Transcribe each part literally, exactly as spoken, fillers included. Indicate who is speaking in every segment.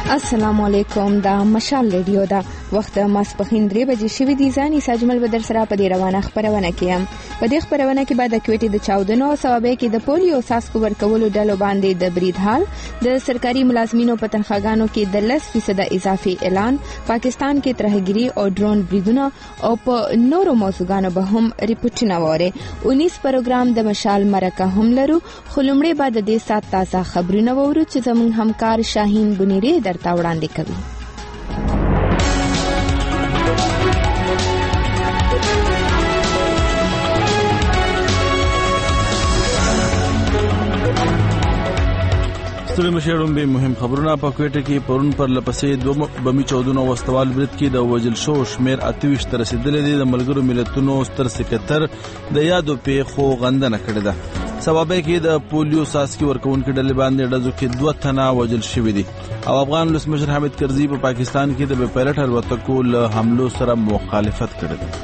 Speaker 1: السلام علیکم. دا مشال ریډیو دا وخت ماسپخین درې بجې شوې دي. ځاني ساجمل بدر سره په دې روانه خبرونه کیم. په دې خبرونه کې بعد د کوټې د چاودنو او ثوابې کې د پولیو ساسکو ورکولو ډلو باندې د برید حال، د سرکاري ملازمینو په تنخواګانو کې د لس فیصد اضافي اعلان، پاکستان کې ترهګری او ډرون بریدونه او په نورو موضوعاتو به هم ریپورتونه وره. انیس پروګرام د مشال مرکه هم لرو، خو لومړی بعد د سات تازه خبرونه وورو چې زموږ همکار شاهین بنيري درته وړاندې کوي.
Speaker 2: ستړي مشرون به مهم خبرونه په کوټه کې پرون پر لپسې دوه بمی چودونه واستوال برید کې د وجل شو شمیر اتويش تر رسیدلې دي. د ملګرو ملتونو ستر سکرټر د یادو پیښو غندنه کړې ده. سببه کې د پولیو ساسکي ورکوونکو ډلې باندې ډزو کې دوه تنه وجل شوې دي او افغان ولسمشر حامد کرزي په پا پاکستان کې د بیپایلټ الوتکو له حملو سره مخالفت کړې ده.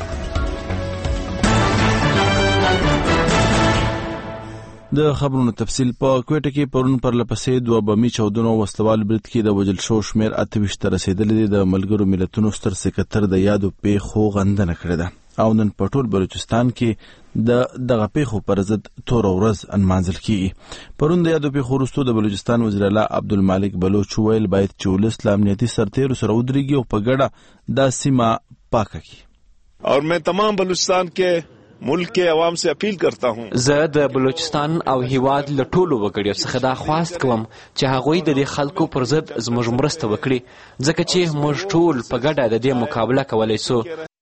Speaker 2: د خبرونو تفصیل په کوټه کې پرون پر لپسې دوه بمی چودنو واستوال برید کې د وجل شو شمیر اتويش تر رسیدلې دي. د ملګرو ملتونو ستر سکرټر د یادو پیښو غندنه کړې ده او نن په ټول بلوچستان کې د دغه پیښو پر ضد تور ورځ انمانځل کیږي. پرون د یادو پیښو وروسته د بلوچستان وزیر اعلی عبدالمالک بلوچ ویل باید چې ولس له امنیتي سرتیرو سره ودرېږي او په ګډه دا سیمه پاکه کړي.
Speaker 3: اور میں تمام بلوچستان کے ملک کے عوام سے اپیل کرتا ہوں.
Speaker 4: زه د بلوچستان او هیواد له ټولو وګړو څخه دا خواست کوم چې هغوی د دې خلکو پر ضد زموږ مرسته وکړي، ځکه چې موږ ټول په ګډه د دې مقابله کولای شو.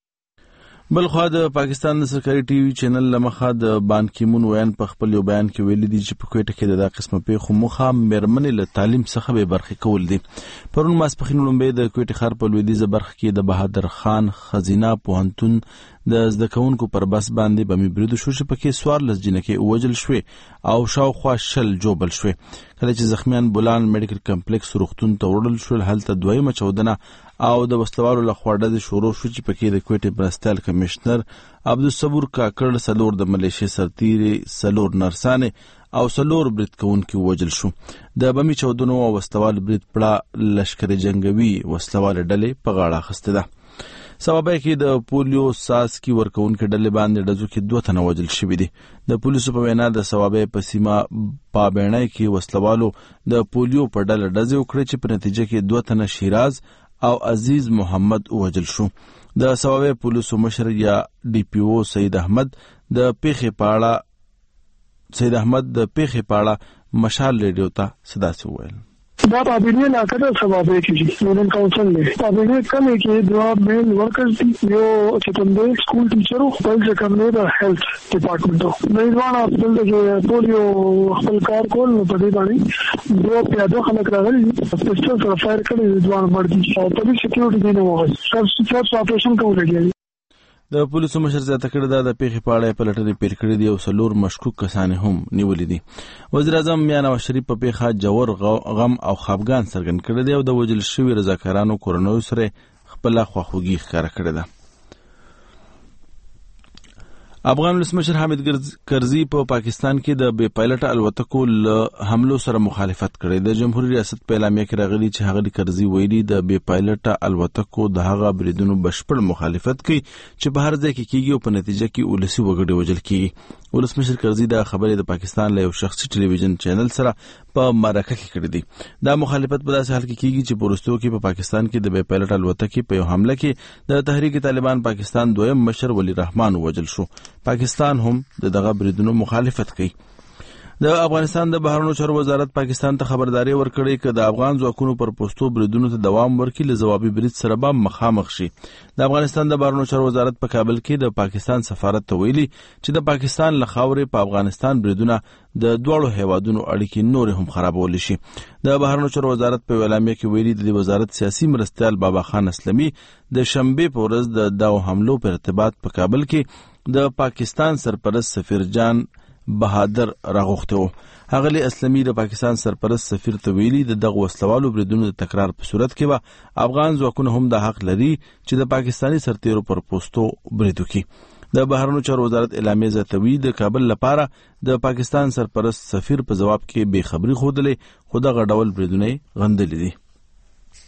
Speaker 2: بلخوا د پاکستان د سرکاري ټي وي چینل لمخه د بان کی مون ویان په خپل یو بیان کې ویلي دي چې په کوټه کې د دغه قسمه پیښو مخه مېرمنې له تعلیم څخه به برخې کول دي. پرون ماسپخین لومبې د کوټه ښار په لویدیځه برخه کې د بهادر خان خزینه پوهنتون د زده کوونکو پر بس باندې بمی برید شو چې پکې څوارلس جنکې وژل شوې او شاوخوا شل جوبل شوې. کله چې زخمیان بولان میډیکل کمپلیکس روغتون ته وړل شول، هلته دویمه چودنه او د وسلوالو له خوا ډزې شروع شو چې پکې د کوټې مرستیال کمشنر عبدالصبور کاکړ، څلور د ملیشې سرتیري، څلور نرسانې او څلور برید کوونکي وژل شو. د بمی چودنو او وسلوال برید پړه لشکر جنگوي وسلوال ډلې په غاړه اخیستې ده. سببه کې د پولیو ساسکي ورکوونکو ډلې باندې ډزو کې دوه تنه وژل شوي دي. د پولیسو په وینا د سببه په سیمه پابېڼۍ کې وسلوالو د پولیو په ډله ډزې وکړې چې په نتیجه کې دوه تنه شیراز او عزیز محمد وژل شو. د سببه پولیسو مشر یا ډي پی او سید احمد د پیښې په اړه سید احمد د پیښې په اړه مشال ریډیو ته صداسي وویل.
Speaker 5: دا پابینه علاقه د سبابه کې یونین کونسل دی. پابینه کله کې دوه میل ورکرز دي، یو چې کوم دی سکول ټیچرو، بل چې کوم دی د هیلث ډپارټمنټو. میزبان خپل د پولیو خپل کار کول نو په دې باندې دوه پیاده خلک راغلي پسټل سره فایر کړي، ځوان مړ دي او په دې سکیورټي نه وغوښتل سب سب اپریشن کوي.
Speaker 2: د پولیسو مشر زیاته کړې ده د پیښې په اړه پلټنې پیل کړې دي او څلور مشکوک کسان هم نیولې دي. وزیر اعظم میاں نواز شریف په پیښه جوړ غم او خفګان څرګند کړی دی او د وژل شوي رضاکارانو کورنیو سره خپله خواخوږي ښکاره کړې ده. افغان ولسمشر حامد کرزي په پا پاکستان کې د بې پایلټه الوتکو له حملو سره مخالفت کړی. د جمهوریت ریاست په اعلامیه کې راغلي چې هغه کرزي ویلي د بې پایلټه الوتکو د هغه بریدونو بشپړ مخالفت کوي چې په هر ځای کې کیږي او په نتیجه کې ولسي وګړي وژل کیږي. ولسمشر کرزي دا خبرې د پاکستان له یو شخصي ټلویزیون چینل سره په مرکه کې کړې دي. دا مخالفت په داسې حال کې کیږي چې په وروستیو کې په پا پاکستان کې د بې پایلټه الوتکې په یو حمله کې د تحریک طالبان پاکستان دویم مشر ولی رحمان وژل شو. پاکستان هم د دغه بریدونو مخالفت کوي. د افغانستان د بهرنیو چارو وزارت پاکستان ته خبرداري ورکړې چې د افغان ځواکونو پر پوستو بریدونو ته دوام ورکړي، له ځوابي برید سره به مخامخ شي. د افغانستان د بهرنیو چارو وزارت په کابل کې د پاکستان سفارت ته ویلي چې د پاکستان له خاورې په افغانستان بریدونه د دواړو هیوادونو اړیکې نور هم خرابولی شي. د بهرنیو چارو وزارت په اعلامیه کې ویلي د وزارت سیاسي مرستیال بابا خان اسلمي د شنبې په ورځ د دغو حملو په ارتباط په کابل کې د پاکستان سرپرست سفیر جان بهادر راغوښته و. هغه اسلامي د پاکستان سرپرست سفیر ته ویلي د دغه وسلوالو بریدونو د تکرار په صورت کې به افغان ځواکونه هم د حق لري چې د پاکستاني سرتیرو پر پوستو برید وکړي. د بهرنیو چارو وزارت اعلامیه زیاتوي د کابل لپاره د پاکستان سرپرست سفیر په جواب کې بې خبري ښودلې، خو دغه ډول بریدونه غندلې دي.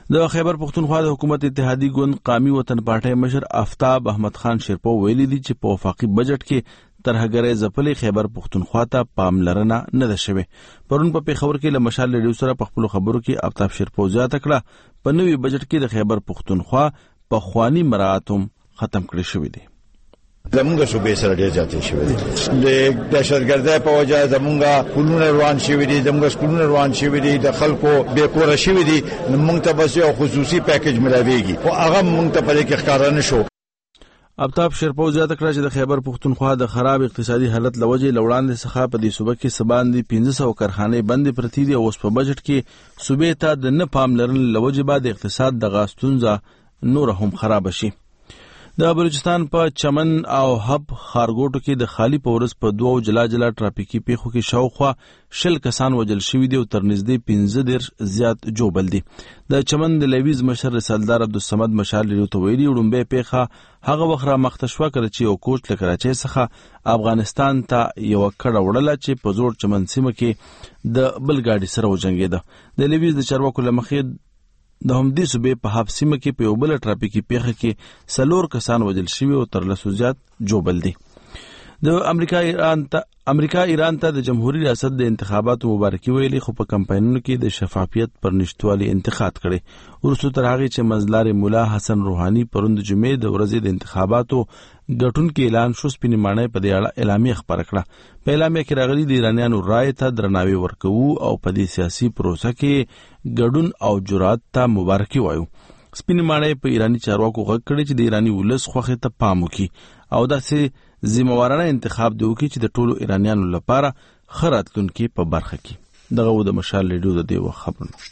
Speaker 2: د خیبر پختونخوا د حکومت اتحادی ګوند قومي وطن پارټي مشر آفتاب احمد خان شیرپو ویلي دي چې په وفاقي بجټ کې ترهګرۍ ځپلې خیبر پختونخوا ته پاملرنه نه ده شوې. پرون په پیښور کې له مشال ریډیو سره په خپلو خبرو کې آفتاب شیرپو زیاته کړه په نوي بجټ کې د خیبر پختونخوا پخواني مراعات هم ختم کړي شوي دي.
Speaker 6: زمونږ صوبې سره ډېر زیاتې شوي دي. د دهشتګردۍ په وجه زمونږ کورونه روان شوي دي، زمونږ سکولونه روان شوي دي، د خلکو بې کوره شوي دي. موږ ته بس یو خصوصي پیکیج ملاویږي خو هغه موږ ته په دې کې ښکاره نه شو.
Speaker 2: آفتاب شیرپو زیاته کړه چې د خیبر پختونخوا د خراب اقتصادي حالت له وجې له وړاندې څخه په دې صوبه کې څه باندې پنځه سوه کارخانې بندې پرتې دي او اوس په بجټ کې صوبې ته د نه پاملرنې له وجې به د اقتصاد دغه ستونزه نوره هم خرابه شي. د بلوچستان په چمن او هب خارګوټو کې د خالی په ورځ په دوو جلا جلا ټرافیکي پیښو کې شاوخوا شل کسان وژل شوي دي او تر نږدې پنځه دېرش زیات ژوبل دي. د چمن د لیویز مشر رسالدار عبدالصمد مشال ریډیو ته ویلي وړومبۍ پیښه هغه وخت رامخته شوه کله چې یو کوچ له کراچۍ څخه افغانستان ته یوه کډه وړله چې په زوړ چمن سیمه کې د بل ګاډي سره وجنګېده. د لیویز د چارواکو له مخې د همدې صوبې په هب سیمه کې په یو بله ټرافیکي پیښه کې څلور کسان وژل شوي او تر لسو زیات ژوبل دي. د امریکا ایران ته امریکا ایران ته د جمهوریت ریاست د انتخاباتو مبارکي ویلي خو په کمپاینونو کې د شفافیت پر نشتوالي انتقاد کړي. وروسته تر هغې چې منځلارې ملا حسن روحاني پرون د جمعې د ورځې د انتخاباتو ګټونکي اعلان شو، سپینې ماڼۍ په دې اړه اعلامیه خپره کړه. په اعلامیه کې راغلي د ایرانیانو رایې ته درناوی ورکوو او په دې سیاسي پروسه کې ګډون او جرأت ته مبارکي وایو. سپینې ماڼۍ په ایراني چارواکو غږ کړی چې د ایراني ولس خوښۍ ته پام وکړي او داسې ذمہوارانه انتخاب دی وکړي چې د ټولو ایرانیانو لپاره ښه راتلونکي په برخه کې. دغه و د مشال ریډیو د دې وخت خبرونه.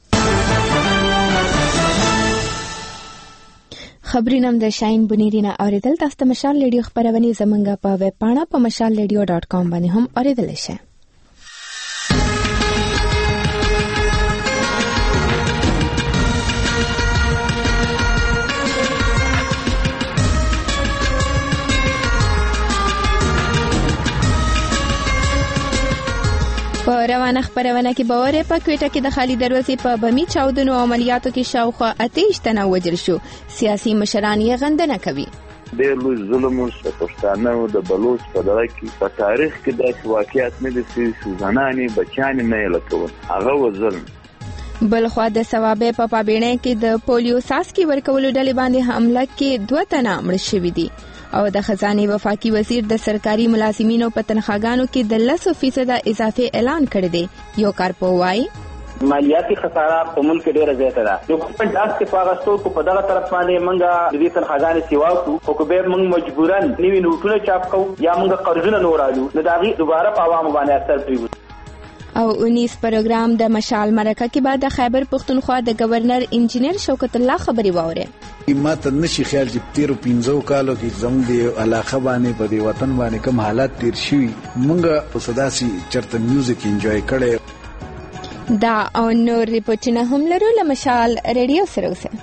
Speaker 1: خبرونه د شاین بنیرینا اوریدل. تاسو ته مشال ریډیو خبرونه زمونږ په ویب پاڼه په مشال ریډیو ډاټ کام باندې هم اوریدل شي. په روانه خبرونه کې باور په کوټه کې د خالي دروازې په بمی چاودنو او عملیاتو کې شاوخوا اتهشت تنه وژل شو. سیاسي مشران یې غندنه کوي.
Speaker 7: ډېر لوی ظلم د پښتانه او د بلوچ په دغه کې په تاریخ کې داسې واقعیت نه دي چې زنانې بچیانې نه یې لټول، هغه و ظلم.
Speaker 1: بلخوا د ثوابې په پابینې کې د پولیو ساسکي ورکولو ډلې باندې حمله کې دوه تنه مړه شوي دي او د خزانې وفاقي وزیر د سرکاري ملازمینو په تنخواګانو کې د لسو فیصده اضافه اعلان کړی دی. یو کارپو وایي
Speaker 8: مالیاتي خساره په ملک ډیره زیاته ده. یو کوم داس کې پاغستو کو په دغه طرف باندې منګه د دې تنخواګانې سیوا کو خو کو به موږ مجبورن نیوی نوټونه چاپ کو یا موږ قرضونه نورالو نو داغي دوباره په عوامو باندې اثر پریږي.
Speaker 1: او انیس پروګرام د مشال مرکه کې بعد د خیبر پختونخوا د گورنر انجینیر شوکت الله خبري واوره.
Speaker 9: ما ته نشي خیال چې تیرو پنځو کالو کې زموږ د علاقه باندې په دې وطن باندې کوم حالات تیر شوي موږ په صداسي چرته میوزیک انجوای کړي.
Speaker 1: دا او نور ریپورتونه هم لرو له مشال ریډیو سره اوسه.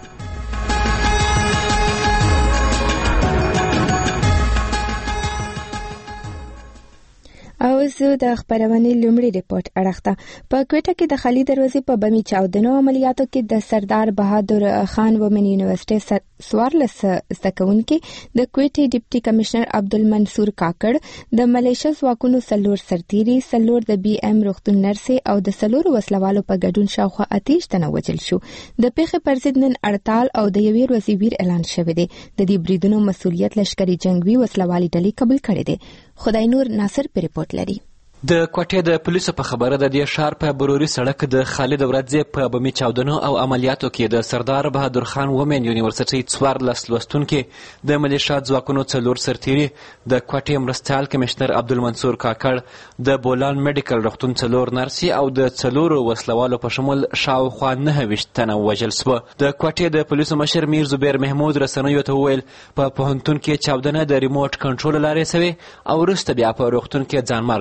Speaker 1: او زه د خبرونې لومړی ریپورت اړخته. په کوټه کې د خالی دروازې په بمی چاودنو عملیاتو کې د سردار بهادر خان ومن یونیورسيټي سوارلس زده کوونکي د کوټې ډیپټي کمشنر عبدالمنصور کاکړ د ملیشیا ځواکونو څلور سرتیري څلور د بي ام روغتون نرسې او د څلورو وسلوالو په ګډون شاوخوا اتهشت تنه وژل شو. د پیښې پر ضد نن اړتال او د یوې ورځې ویر اعلان شوی دی. د دې بریدونو مسؤلیت لشکري جنگوي وسلوالي ډلې قبول کړي دي. خدای نور ناصر په ریپورت لري.
Speaker 4: د کوټې د پولیسو په خبره د دې ښار په بروري سړک د خالد ورځې په بمي چاودنو او عملیاتو کې د سردار بهادر خان ومن یونیورسيټي څوارلس لوستونکي د ملیشیا ځواکونو څلور سرتیري د کوټې مرستیال کمشنر عبدالمنصور کاکړ د بولان میډیکل روغتون څلور نرسي او د څلورو وسلوالو په شمول شاوخوا نهه ویشت تنه وژل سوه. د کوټې د پولیسو مشر میر زبیر محمود رسنیو ته وویل په پوهنتون کې چاودنه د ریموټ کنټرول لارې سوې او وروسته بیا په روغتون کې ځانمارګی برید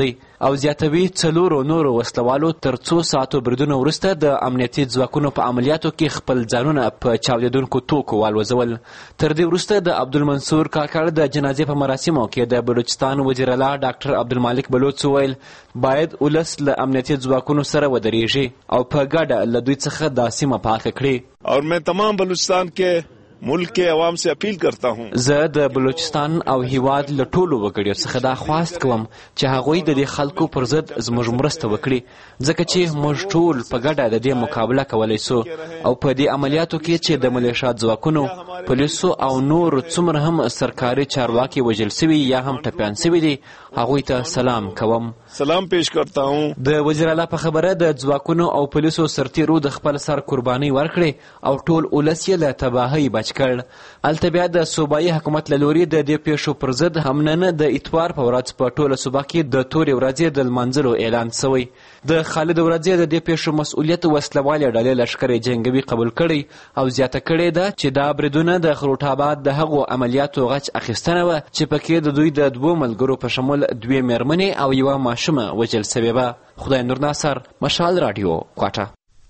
Speaker 4: دی او زیاتوي څلورو نورو وسلوالو تر څو ساعتو بریدونو وروسته د امنیتي ځواکونو په عملیاتو کې خپل ځانونه په چاودېدونکو توکو والوځول. تر دې وروسته د عبدالمنصور کاکړ د جنازې په مراسمو کې د بلوچستان وزیر اعلی ډاکټر عبدالمالک بلوچ وویل باید ولس له امنیتي ځواکونو سره ودرېږي او په ګډه له دوی څخه دا سیمه پاکه کړي.
Speaker 3: اور میں تمام بلوچستان کے ملک کے عوام سے اپیل کرتا ہوں.
Speaker 4: زه د بلوچستان او هیواد له ټولو وګړیو څخه دا خواست کوم چې هغوی د دې خلکو پر ضد زموږ مرسته وکړي ځکه چې موږ ټول په ګډه د دې مقابله کولی سو او په دې عملیاتو کې چې د ملیشا ځواکونو پولیسو او نور څومره هم سرکاري چارواکي وژل سوي یا هم ټپیان سوي دي هغوی ته سلام کوم.
Speaker 3: سلام پیش کرتا ہوں.
Speaker 4: د وزیر اعلی په خبره د ځواکونو او پولیسو سرتیرو د خپل سر قرباني ورکړي او ټول ولس یې له تباهۍ بچ کړ. الته بیا د صوبایي حکومت له لوري د دې پیښو پر ضد هم نن د اتوار په ورځ په ټوله صوبه کې د تورې ورځې د لمانځلو اعلان شوی. د خالد ورځې د دې پیښو مسؤلیت وسلوالې ډلې لښکر جنګوي قبول کړی او زیاته کړې ده چې دا بریدونه د خروټ آباد د هغو عملیاتو غچ اخیستنه وه چې پکې د دوی د دوو ملګرو په شمول دوې مېرمنې او یوه ماشومه وژل سوې وه. خدای نور ناصر، مشال راډیو، کوټه.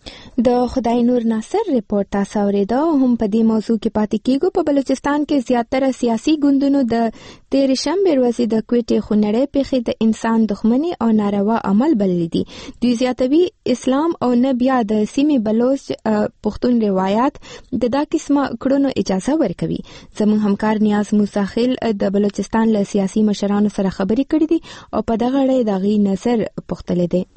Speaker 1: د خدای نور ناصر رپورټ تاسو اوریده. هم په دې موضوع کې پاتې کېږو. په بلوچستان کې زیاتره سیاسي ګوندونو د تېرې شنبې ورځې د کوټې خونړۍ پیښې د انسان دښمني او ناروا عمل بللي دي. دوی زیاتوي اسلام او نه بیا د سیمې بلوچ پښتون روایات د دا قسمه کړنو اجازه ورکوي. زموږ همکار نیاز موسی خیل د بلوچستان له سیاسي مشرانو سره خبرې کړې دي او په دغه اړه د هغوی نظر پوښتلی دی.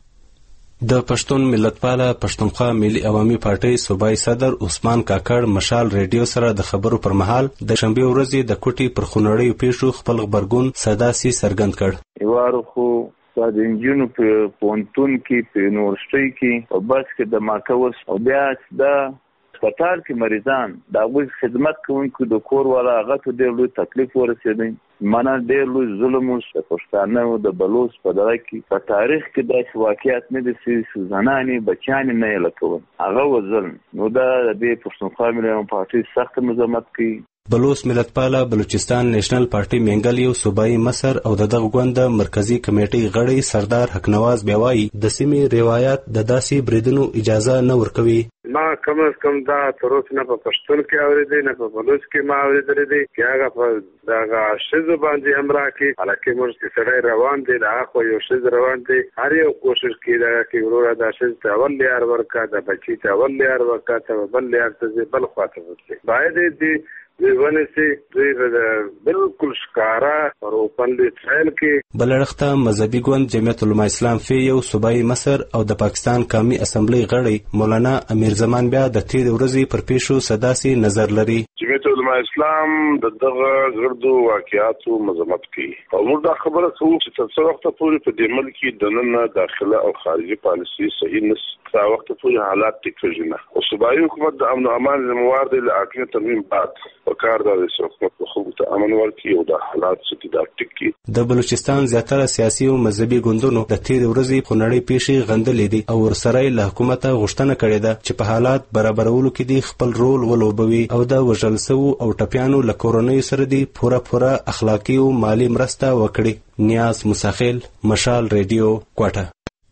Speaker 10: د پښتون ملتپاله پښتونخوا ملي عوامي پارټۍ صوبایي صدر عثمان کاکړ مشال ریډیو سره د خبرو پر مهال د شنبې ورځې د کوټې پر خونړیو پیښو خپل غبرګون سداسي څرګند کړ.
Speaker 7: یوارو خو د انجینو په پونتون کې په یونیورسيټي کې او بس کې د ماکوس او بیا د هسپتال کې مریضان د هغوی خدمت کوونکو د کور والا هغه ته ډېر لوی تکلیف ورسېدی. مانا ډېر لوی ظلم اوس د پښتانه د بلوچ په دغه کې په تاریخ کې داسې واقعیت نه دي چې زنانې بچیانې نه یې لکول هغه وظلم. نو دا د دې پښتونخوا ملي عوامي پارټۍ سخت مذمت کوي.
Speaker 10: بلوچ ملتپاله بلوچستان نیشنل پارټي مینګل یو صوبایي مشر او د دغه ګوند مرکزی کمیټې غړی سردار حقنواز بیاوایی د سیمې روایت د داسې بریدونو اجازه نه ورکوي.
Speaker 11: ما کم از کم دا تر اوسه نه په پښتون کې اورېدی نه په بلوچ کې ما اورېدلی دی چې هغه په دغه ښځو باندې هم راکړي. حالانکې موږ چې سړی روان دی د هغه یو ښځه روان دی هر یو کوشش کوي دغه کې وروره دا ښځې ته اول لیار ورکړه د بچي ته اول لیار ورکړه ته بل لیار ته ځي بل خوا ته ورځي. باید دې دوی ونیسي. دوی بالکل ښکاره پر اوپن ټرایل کې
Speaker 10: بل اړخته مذهبي ګوند جمعیت العلماء اسلام فی یو صوبایي مشر او د پاکستان قومي اسمبلی غړی مولانا امیر زمان بیا د تېرې ورځې پر پیښو سداسي نظر لري.
Speaker 11: جمعیت العلماء اسلام د دغه غردو واقعاتو مذمت کوي او موږ دا خبره کوو چې تر څو وخته پورې په دې ملک کې دننه داخله او خارجي پالیسي صحیح نس تا وخته پورې حالات ټیک کېږي نه. او صوبایي حکومت د امن او امان ذمہوار دی له حاکمیت ترمیم بعد وکړ دا د حکومت په خلکو ته امن ورکړي او د حالات چې دا ټیک کړي. د بلوچستان زیاتره سیاسي او مذهبي ګوندونو د تېرې ورځې خونړۍ پیښې غندلې دي او ورسره له حکومت غوښتنه کړې ده چې په حالات برابرولو کې دي خپل رول ولوبوي او د وژل شوو او ټپیانو له کورنیو سره دي پوره پوره اخلاقي او مالی مرسته وکړي. نیاز مساخیل، مشال ریډیو، کوټه.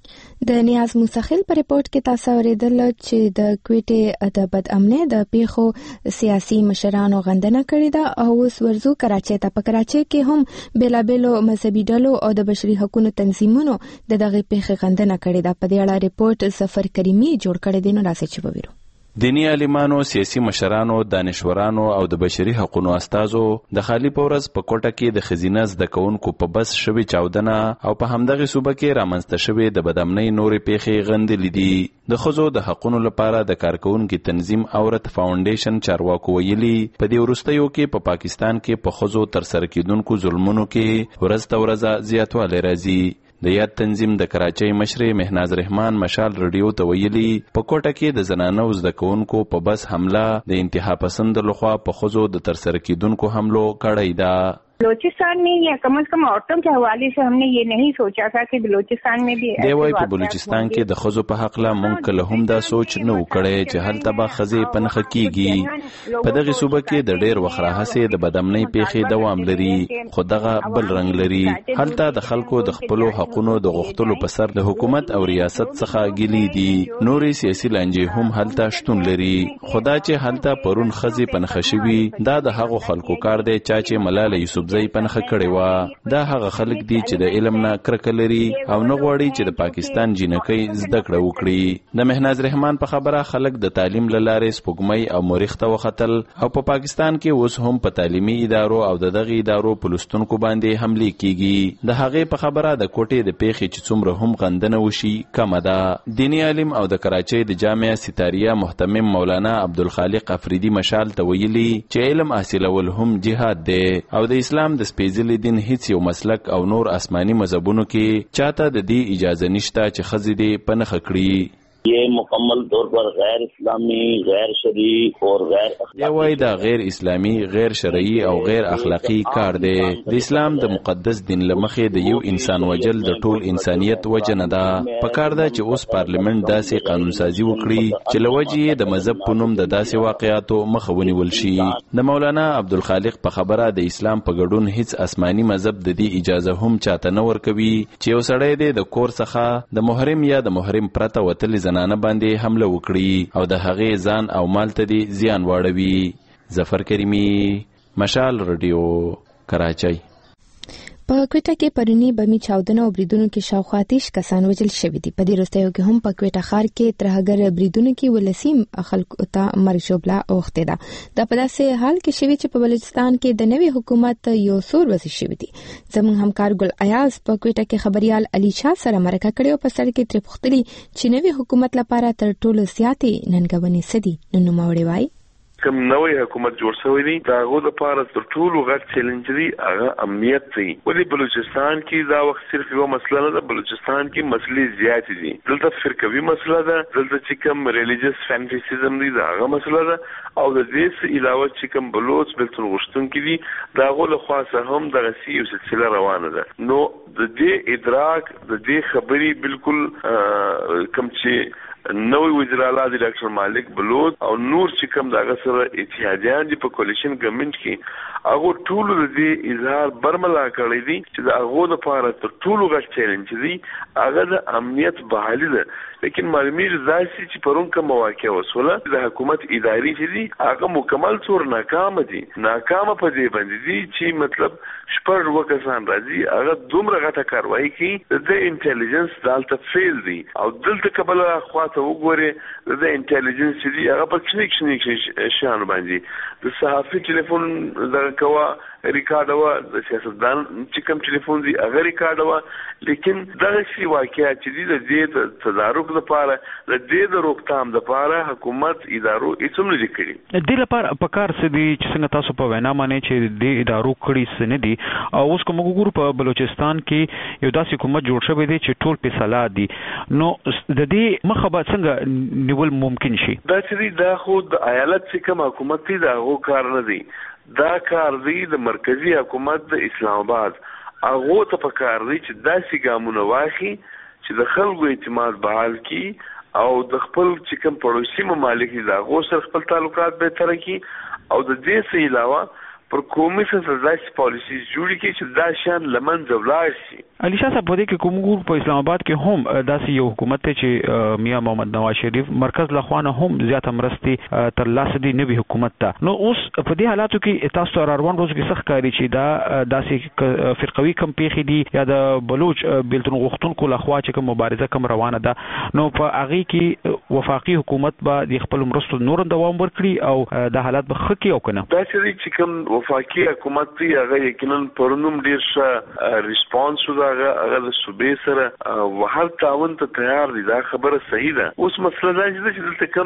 Speaker 1: د نیاز مساخیل په رپورټ کې تاسو اوریدل چې د کوټې د بد امنۍ د پیښو سیاسي مشرانو غندنه کړې ده او اوس ورځو کراچۍ ته. په کراچۍ کې هم بیلابیلو مذهبي ډلو او د بشري حقوقو تنظیمونو د دغه پیښې غندنه کړې ده. په دې اړه رپورټ ظفر کریمي جوړ کړی دی. نو راځئ چې وګورو.
Speaker 2: دینی عالمانو، سیاسي مشرانو، دانشورانو او د بشري حقوقو استازو د خالی پورز په کوټه کې د خزینه زده کوونکو په بس شوی چاودنه او په همدغه صوبه کې رامنځته شوی د بدامنۍ نورې پیښې غندلې دي. د ښځو د حقوقو لپاره د کارکونکو تنظیم اورت فاونډیشن چارواکو ویلي په دې وروستیو کې په پاکستان کې په ښځو تر سره کېدونکو ظلمونو کې ورځ تر ورځه زیاتوالی راځي. د یاد تنظیم د کراچۍ مشرې مهناز رحمان مشال ریډیو ته ویلي په کوټه کې د زنانو زده کوونکو په بس حمله د انتها پسند لخوا په ښځو د ترسره کېدونکو حملو کړی ده.
Speaker 12: बलूचिस्तान में या कम अज कम औरतों के हवाले से हमने ये नहीं सोचा था कि बलूचिस्तान में भी
Speaker 2: دی وای په بلوچستان کې د خزو په حق لا مونږ کله هم دا سوچ نه وکړی چې هلته به خزې پنخه کیږي په دغه صوبه کې د ډېر وخت راهیسې د بدامنۍ پیښې دوام لري خو دغه بل رنګ لري هلته د خلکو د خپلو حقونو د غوښتلو په سر د حکومت او ریاست څخه ګیلي دي نورې سیاسي لانجې هم هلته شتون لري خدا چې هلته پرون خزې پنخه شوي دا د هغو خلکو کار دی چا چې ملاله یوسفزۍ پنخه کړې وه دا هغه خلک دي چې د علم نه کرکه لري او نه غواړي چې د پاکستان جنکۍ زده کړه وکړي د مهناز رحمان په خبره خلک د تعلیم له لارې سپوږمۍ او مریخ ته وختل او په پاکستان کې اوس هم په تعلیمي ادارو او د دغه ادارو په لوستونکو باندې حمله کیږي د هغې په خبره د کوټې د پیښې چې څومره هم غندنه وشي کمه ده دینی عالم او د کراچۍ د جامعه ستاریه محتمم مولانا عبدالخالق افریدي مشال ته ویلي چې علم حاصلول هم جهاد دی او د اسلام د سپېڅلي دین هیڅ یو مسلک او نور آسماني مذهبونو کې چاته د دې اجازه نشته چې ښځې دې پنخه کړي
Speaker 13: یہ مکمل طور پر غیر اسلامی غیر شرعی اور غیر
Speaker 2: دی وای دا غیر اسلامی غیر شرعی او غیر اخلاقی کار دی د اسلام د مقدس دین لمخې د یو انسان وجل د ټول انسانیت وجه نه ده پکار ده چې اوس پارلیمنت داسې قانون سازی وکړي چې لوجه د مذهب په نوم د داسې واقعاتو مخه ونیول شي د مولانا عبدالخالق په خبره د اسلام په ګډون هیڅ آسماني مذهب د دې اجازه هم چاته نه ورکوي چې یو سړی دی د کور څخه د محرم یا د محرم پرته وتل زنانه باندې حمله وکړي او د هغې ځان او مال ته دې زیان واړوي ظفر کریمی مشال رادیو کراچۍ
Speaker 1: په کوټه کې پرونی بمی چاودنه او بریدونو کې شاوخوا تیش کسان وژل شوي دي په دې وروستیو کې هم په کوټه ښار کې ترهګر بریدونو کې ولسیم خلکو ته مرګ ژوبله اوښتې ده دا په داسې حال کې شوي چې په بلوچستان کې د نوي حکومت یو سور وځي شوي دي زموږ همکار ګل ایاز په کوټه کې خبريال علي شاه سره مرکه کړې او په سر کې ترې پوښتلي چې نوي حکومت لپاره تر ټولو زیاتې ننګونې څه دي نو نوموړې وایي
Speaker 11: کوم نوې حکومت جوړ شوی دی دا غو د پاره تر ټولو غټ چیلنج دی هغه امنیت دی ولې بلوچستان کې دا وخت صرف یو مسله نه ده بلوچستان کې مسلې زیات دي دلته فرقوي مسله ده دلته چې کوم ریلیجیس فانټیسیزم دی دا هغه مسله ده او د دې علاوه چې کوم بلوچ بلتون غشتونکي دي دا غو له خاصه هم د غسی یو سلسله روانه ده نو د دې ادراک د دې خبري بالکل کم چې نوې وزیر اعلی د ډاکټر مالک بلوچ او نور چې کوم دغه سره اتحادیان دي په کولیشن ګورنمنت کې هغه ټول د دې اظهار برملا کړی دي چې د هغه لپاره تر ټولو غټ چیلنج دي هغه د امنیت بحالي ده لیکن معلومی ځای چې پرون کوم واقع وسوله د حکومت اداري چې دي هغه مکمل تور ناکام دي ناکام په دې باندې دي چې مطلب شپږ وکسان راځي هغه دومره غټه کاروایی کوي د انټيليجنس دالته فیل دي او دلته قبل خوا ته وګوري د انټيليجنس دي هغه په کښنیک کښنیک شان باندې د صحافي ټلیفون د کوا ریکارډ وا د سیاستدان چې کوم ټلیفون دی هغه ریکارډ وا لیکن دغه شی واقعیا چې د دې تدارک لپاره د دې د روکتام لپاره حکومت ادارو هیڅ نه لیکلي
Speaker 14: د دې لپاره په کار څه دي چې څنګه تاسو په وینا باندې چې د ادارو کړي څه نه دي او اوس کوم وګورو په بلوچستان کې یو داسې حکومت جوړ شوی دی چې ټول په صلاح دي نو د دې مخه به څنګه نیول ممکن شي
Speaker 11: دا چې دا خو د ایالت چې کوم حکومت دی دا هو کار نه دی دا کار دی د مرکزی حکومت د اسلام آباد هغه ته په کار دی چې داسې ګامونه واخلي چې د خلکو اعتماد بحال کړي او د خپل چې کوم پړوسی ممالک دي هغه سره خپل تعلقات به تر کړي او د دې څخه علاوه پر قومي سرزایي پالیسي جوړی کې چې دا شان لمن زولای شي
Speaker 14: علي شاه صاحب په دې کې کوم ګور په اسلام آباد کې هم داسې یو حکومت ته چې میا محمد نواز شریف مرکز لخوانه هم زیاته مرستي تر لاس دی نوي حکومت ته نو اوس په دې حالاتو کې تاسو ته روان روز کې سخت کاری چې دا داسې فرقوي کم پیخي دي یا د بلوچ بلتون غختونکو لخوا چې کوم مبارزه کم روانه ده نو په هغه کې وفاقي حکومت به د خپل مرستو نور دوام ورکړي او د حالات به خکې او کنه
Speaker 11: دا چې کوم وفاقي حکومت دی هغه یقینا پرونم ډیر ښه ریسپانس ودا هغه د صوبې سره وهر تعاون ته تیار دي دا خبره صحیح ده اوس مسله دا چې دلته کوم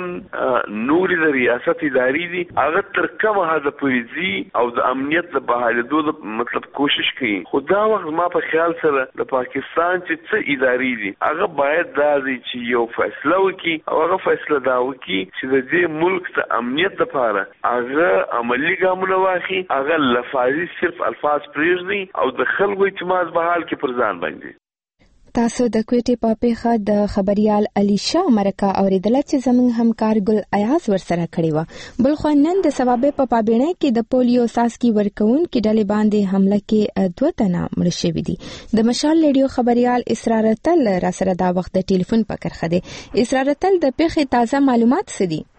Speaker 11: نوري د ریاست اداري دي هغه تر کومه حد پوریزي او د امنیت د بحالېدو مطلب کوشش کوي خو دا وخت ما په خیال سره د پاکستان چې څه اداري دي هغه باید دا دي چې یو فیصله وکړي او هغه فیصله دا وکړي چې د دې ملک د امنیت لپاره هغه عملی ګامونه واخلي هغه لفظي صرف الفاظ پریږدي او د خلکو اعتماد په حال کې پر ځان باندې.
Speaker 1: تاسو د کوټې په پیخه د خبريال علي شاه مرکه اوریدل چې زموږ همکار ګل ایاز ورسره کړی و. بل خو نن د ثوابه په پابینه کې د پولیو ساسکی ورکون کې ډلې باندې حمله کې دوه تنه مړ شوي دي. د مشال ریډیو خبريال اسرار تل را سره دا وخت د ټلیفون په کرخه دي. اسرار تل د پیخه تازه معلومات څه دي؟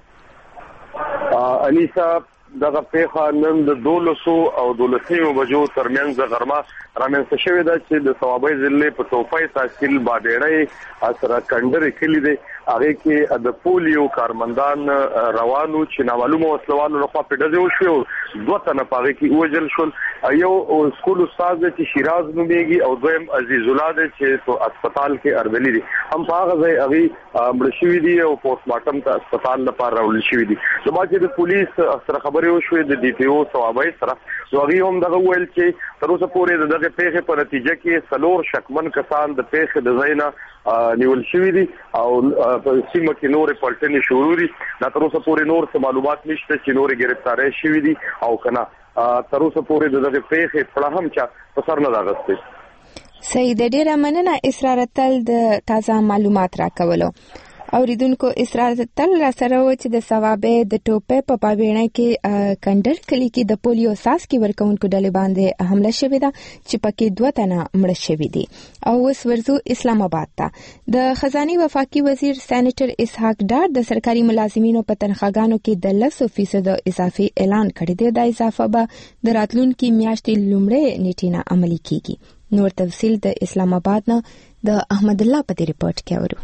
Speaker 15: علي صاحب دغه پیخه نن د دولسو او دولسیو بجو ترمنځ د غرمه رامنځته شوې ده چې د ثوابي ضلع په توفای تحصیل بادېړی اثر کندرې کلی دی. هغه کې د پولیو کارمندان روانو چې نامعلومه وسلوالو لخوا په ډزې وشوې، دوه تنه په هغه کې وژل شول. یو سکول استاد چې شیراز نومیږي او دویم عزیز الله دی چې په هسپتال کې اردلي دي. هم په هغه ځای هغه مړ شوي دي او پوسټ مارټم ته هسپتال لپاره راوړل شوي دي. زما چې د پولیس سره خبرې وشوې د ډي پی او ثوابي سره، نو هغه هم دغه ویل چې تر اوسه پورې دغه پیښې په نتیجه کې څلور شکمن کسان د پیښې د ځای نه نیول شوي دي او په سیمه کې نورې پلټنې شروع دي. دا تر اوسه پورې نور څه معلومات نشته چې نورې ګرفتارۍ شوي دي او کنه تر اوسه پورې دغه پیښې په هم چا په سر نه راغستې.
Speaker 1: سید ډیره مننه اسرار تل د تازه معلومات راکولو. اوریدونکو اسرار تل را سره و چې د ثوابه د ټوپه په پابینه کې کندر کلی کې د پولیو ساسکی ورکونکو ډلې باندې حمله شوې ده چې پکې دوه تنه مړه شوي دي. او اوس ورزو اسلام آباد ته. د خزاني وفاقي وزیر سېنیټر اسحاق ډار د سرکاري ملازمینو په تنخواګانو کې د لس فیصد اضافي اعلان کړی دی. دا اضافه به د راتلونکي میاشتې لومړۍ نیټې نه عملي کیږي. نور تفصیل د اسلام آباد نه د احمد الله په ریپورت کې اورو.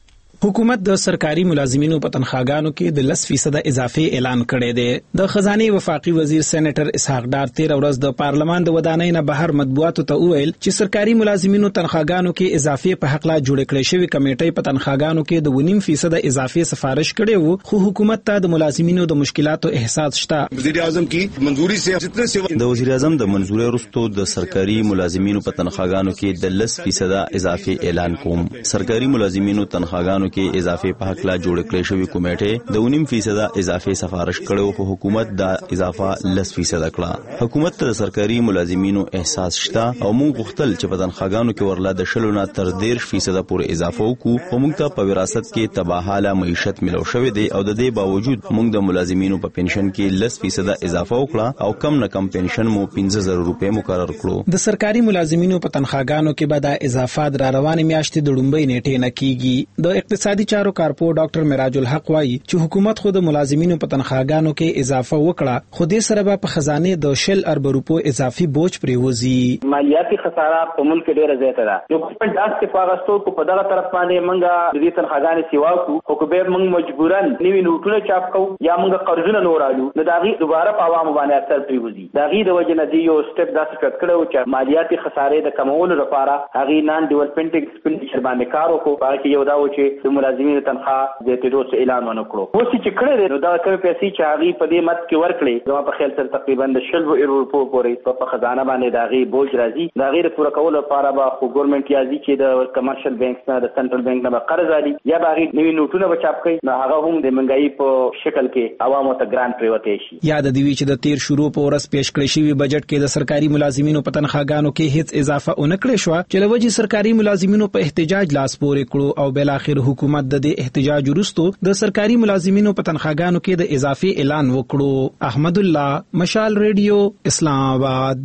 Speaker 16: حکومت د سرکاري ملازمینو په تنخواګانو کې د لس فیصد اضافي اعلان کړی دی. د خزانه وفاقي وزیر سېنیټر اسحاق ډار تیر ورځ د پارلمان د ودانۍ نه بهر مطبوعاتو ته وویل چې سرکاري ملازمینو تنخواګانو کې اضافي په حق لا جوړ کړی شوی کمیټې په تنخواګانو کې د ونیم فیصد اضافي سفارش کړی وو، خو حکومت ته د ملازمینو د مشکلاتو احساس شته.
Speaker 17: وزیر اعظم کی منظوري سے جتنے
Speaker 18: د وزیر اعظم د منظوري وروسته د سرکاري ملازمینو په تنخواګانو کې د لس فیصد اضافي اعلان کوم. سرکاري ملازمینو تنخواګانو کې اضافي په حق لا جوړ کړی شوی کمیټې د ونیم فیصد اضافي سفارش کړو، خو حکومت دا اضافه لس فیصد کړه. حکومت ته د سرکاري ملازمینو احساس شته او موږ غوښتل چې په تنخواګانو کې ورلا د شلو نه تر ډیر فیصد پورې اضافه وکړو، خو موږ ته په وراثت کې تباهاله معیشت ملو شوې دی او د دې باوجود موږ د ملازمینو په پنشن کې لس فیصد اضافه وکړه او کم نه کم پنشن مو پنځه زره روپۍ مقرر کړو.
Speaker 16: د سرکاري ملازمینو په تنخواګانو کې به د اضافات را روانې میاشتې د لومړۍ نیټې نه کیږي. د اقتصادي چارو کارپو ډاکټر مراج الحق وايي چې حکومت خو د ملازمینو په تنخواګانو کې اضافه وکړه، خو دې سره به په خزانه د شل ارب روپو اضافي بوج پریوزي.
Speaker 8: مالیاتي خساره په ملک ډیره زیاته ده. یو په داس کې پاغستو کو په دغه طرف باندې منګه د دې تنخواګانې سیوا کو، خو به موږ مجبورن نیوی نوټونه چاپ کو یا موږ قرضونه نورالو نو داغي دوباره په عوامو باندې اثر پریوزي. داغي د وجه نه دی یو سټپ داسې کټ کړو چې مالیاتي خساره د کمولو لپاره هغه نان ډیولپمنٹ ایکسپنډیچر باندې کار وکړو. هغه یو دا و چې د ملازمینو تنخواه د تدوس اعلان ونکړو. اوس چې کړه نو دا کوم پیسې چې هغه په دې مت کې ورکړي زما په خیال سره تقریبا د شل روپو پورې په خزانه باندې دا غي بوج راځي. دا غیر پوره کول لپاره به خو ګورنمنت یازي چې د کمرشل بانک نه د سنټرل بانک نه قرض علي یا باغی نوی نوټونه بچاپ کوي، نو هغه هم د منګای په شکل کې عوامو ته ګرانټ پریوته شي.
Speaker 16: یاد دی چې د تیر شروع په ورځ پیش کړی شوی بجټ کې د سرکاري ملازمینو په تنخواګانو کې هیڅ اضافه اونکړې شو چې لوجي سرکاري ملازمینو په احتجاج لاس پورې کړو او بل اخر حکومت د دې احتجاج وروسته د سرکاري ملازمینو په تنخواګانو کې د اضافي اعلان وکړو. احمد الله، مشال ریډیو، اسلام آباد.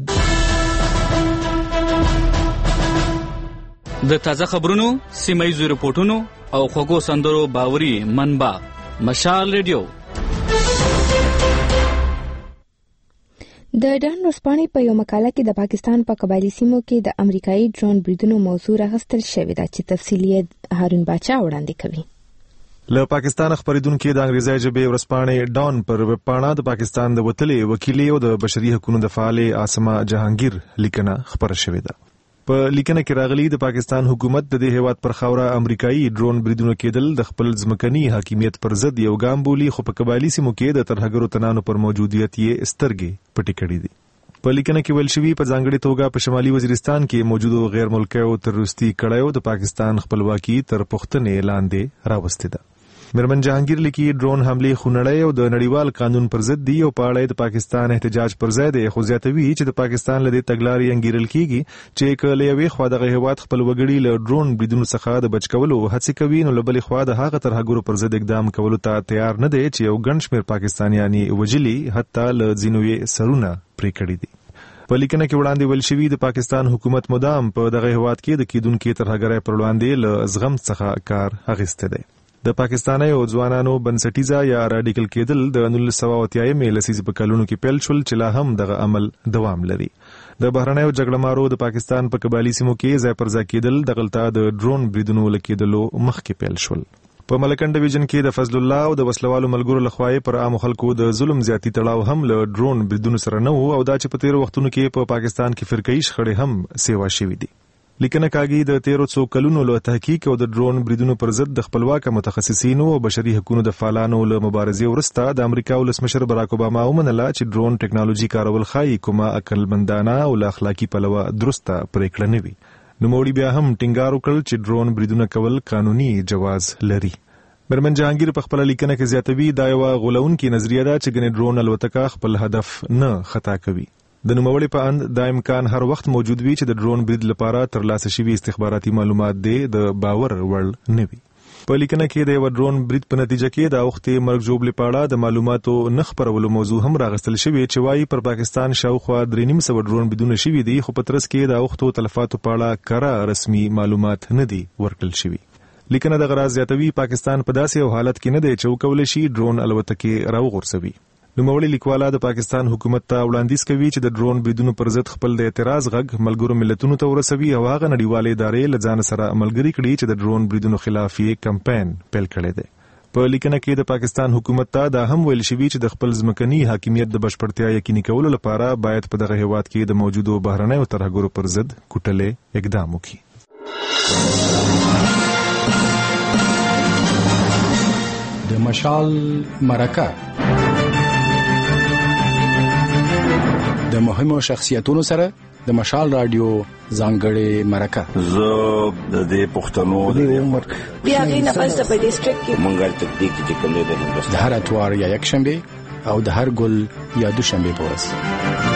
Speaker 19: د تازه خبرونو، سیمایي رپورټونو او خوږو سندرو باوري منبع مشال ریډیو.
Speaker 1: د ډان ورسپانې په یو مقاله کې د پاکستان په قبایلی سیمو کې د امریکایي ډرون بریدونو موضوع راغستل شوې ده چې تفصیل یې هارون باچا وړاندې کوي.
Speaker 20: له پاکستان خبرېدونکو د انګریزي ژبې ورسپانې ډان پر وپاڼه د پاکستان د وتلې وکیلې او د بشري حقوقو د فعال عاصمه جهانگیر لیکنه خبره شوې ده. په لیکنه کې راغلي د پاکستان حکومت د دې هیواد پر خوره امریکایي ډرون بریدونو کېدل د خپل ځمکني حاکمیت پر ضد یو ګام بولی، خو په قبایلی سیمو کې د ترهګرو تنانو پر موجودیت یې سترګې پټې کړې دي. په لیکنه کې ویل شوی په ځانګړي توګه په شمالي وزیرستان کې موجودو غیر ملکیو تروریستي کړایو د پاکستان خپلواکي تر پښتنې لاندې راوستې ده. مرمن جهانگیر لیکي ډرون حمله خونړی او د نړیوال قانون پر ضد دی او په اړه د پاکستان احتجاج پر ځای دی، خو زیاتوي چې د پاکستان له دې تګلارې انګیرل کیږي چې کله یوې خوا دغه هیواد خپل وګړي له ډرون بریدونو څخه د بچ کولو هڅې کوي، نو له بلې خوا د هغه ترهګرو پر ضد اقدام کولو ته تیار نه دی چې یو ګڼ شمېر پاکستانیان یې وژلي، حتی له ځینو یې سرونه پرې کړي دي. په لیکنه کې وړاندې ویل شوي د پاکستان حکومت مدام په دغه هیواد کې د کیدونکو ترهګرۍ پر وړاندې له زغم څخه کار اخیستی دی. د پاکستاني او ځوانانو بنسټیزه یا راډیکل کېدل د نولس سوه اتیایمې لسیزې په کلونو کې پیل شول چې لا هم دغه عمل دوام لري. د بهرنیو جګړه مارو د پاکستان په قبایلي سیمو کې ځای پر ځای کېدل دغلته د ډرون بریدونو له کېدلو مخکې پیل شول. په ملکن ډیویژن کې د فضل الله او د وسلوالو ملګرو لخوا پر عام خلکو د ظلم زیاتی تړاو هم له ډرون بریدونو سره نه وو، او دا چې په تیرو وختونو کې په پاکستان کې فرقه‌ای شخړې هم سیوا شوې دي. لیکنه کاږي د تیرو څو کلونو له تحقیق او د ډرون بریدونو پر ضد د خپلواک متخصصینو او بشري حقوقو د فعالانو له مبارزې وروسته د امریکا ولسمشر براک اوباما ومنله چې ډرون ټیکنالوژي کارول ښایي کومه عقلمندانه او له اخلاقي پلوه درسته پریکړه نه وي. نوموړي بیا هم ټینګار وکړ چې ډرون بریدونه کول قانوني جواز لري. مرمن جهانگیر په خپل لیکنه کې زیاتوي دا یو غولونکې نظریه ده چې ګنې ډرون الوتکه خپل هدف نه خطا کوي. د نوموړي په اند دا امکان هر وخت موجود وي چې د ډرون برید لپاره ترلاسه شوي استخباراتي معلومات دی د باور وړ نه وي. په لیکنه کې د یو ډرون برید په نتیجه کې د اوختې مرګ ژوبلې په اړه د معلوماتو نه خپرولو موضوع هم راغستل شوې چې وایي پر پاکستان شاوخوا درې نیم سوه ډرون بریدونه شوي دي، خو په ترڅ کې د اوختو تلفاتو په اړه کره رسمي معلومات نه دي ورکړل شوي. لیکنه د غراض زیاتوي پاکستان په داسې یو حالت کې نه دی چې وکولی شي ډرون الوتکې راوغورځوي. نوموړي لیکواله د پاکستان حکومت ته وړاندیز کوي چې د ډرون بریدونو پر ضد خپل د اعتراض غږ ملګرو ملتونو ته ورسوي او هغه نړیوالې ادارې له ځان سره ملګري کړي چې د ډرون بریدونو خلاف یې کمپاین پیل کړی دی. په لیکنه کې د پاکستان حکومت ته دا هم ویل شوي چې د خپل ځمکني حاکمیت د بشپړتیا یقیني کولو لپاره باید په دغه هیواد کې د موجودو بهرنیو ترهګرو پر ضد کوټلې اقدام وکړي.
Speaker 21: د مشال مرکه د مهمو شخصیتونو سره د مشال رادیو ځانګړې مرکه.
Speaker 22: زه د دې پښتنو د عمر
Speaker 23: بیا غي نه پس په ډیسټریکټ کې
Speaker 22: مونږه تدقیق چې کوم دی
Speaker 21: د هر اتوار یا یک شنبه او د هر ګل یا دوشنبه په ورځ.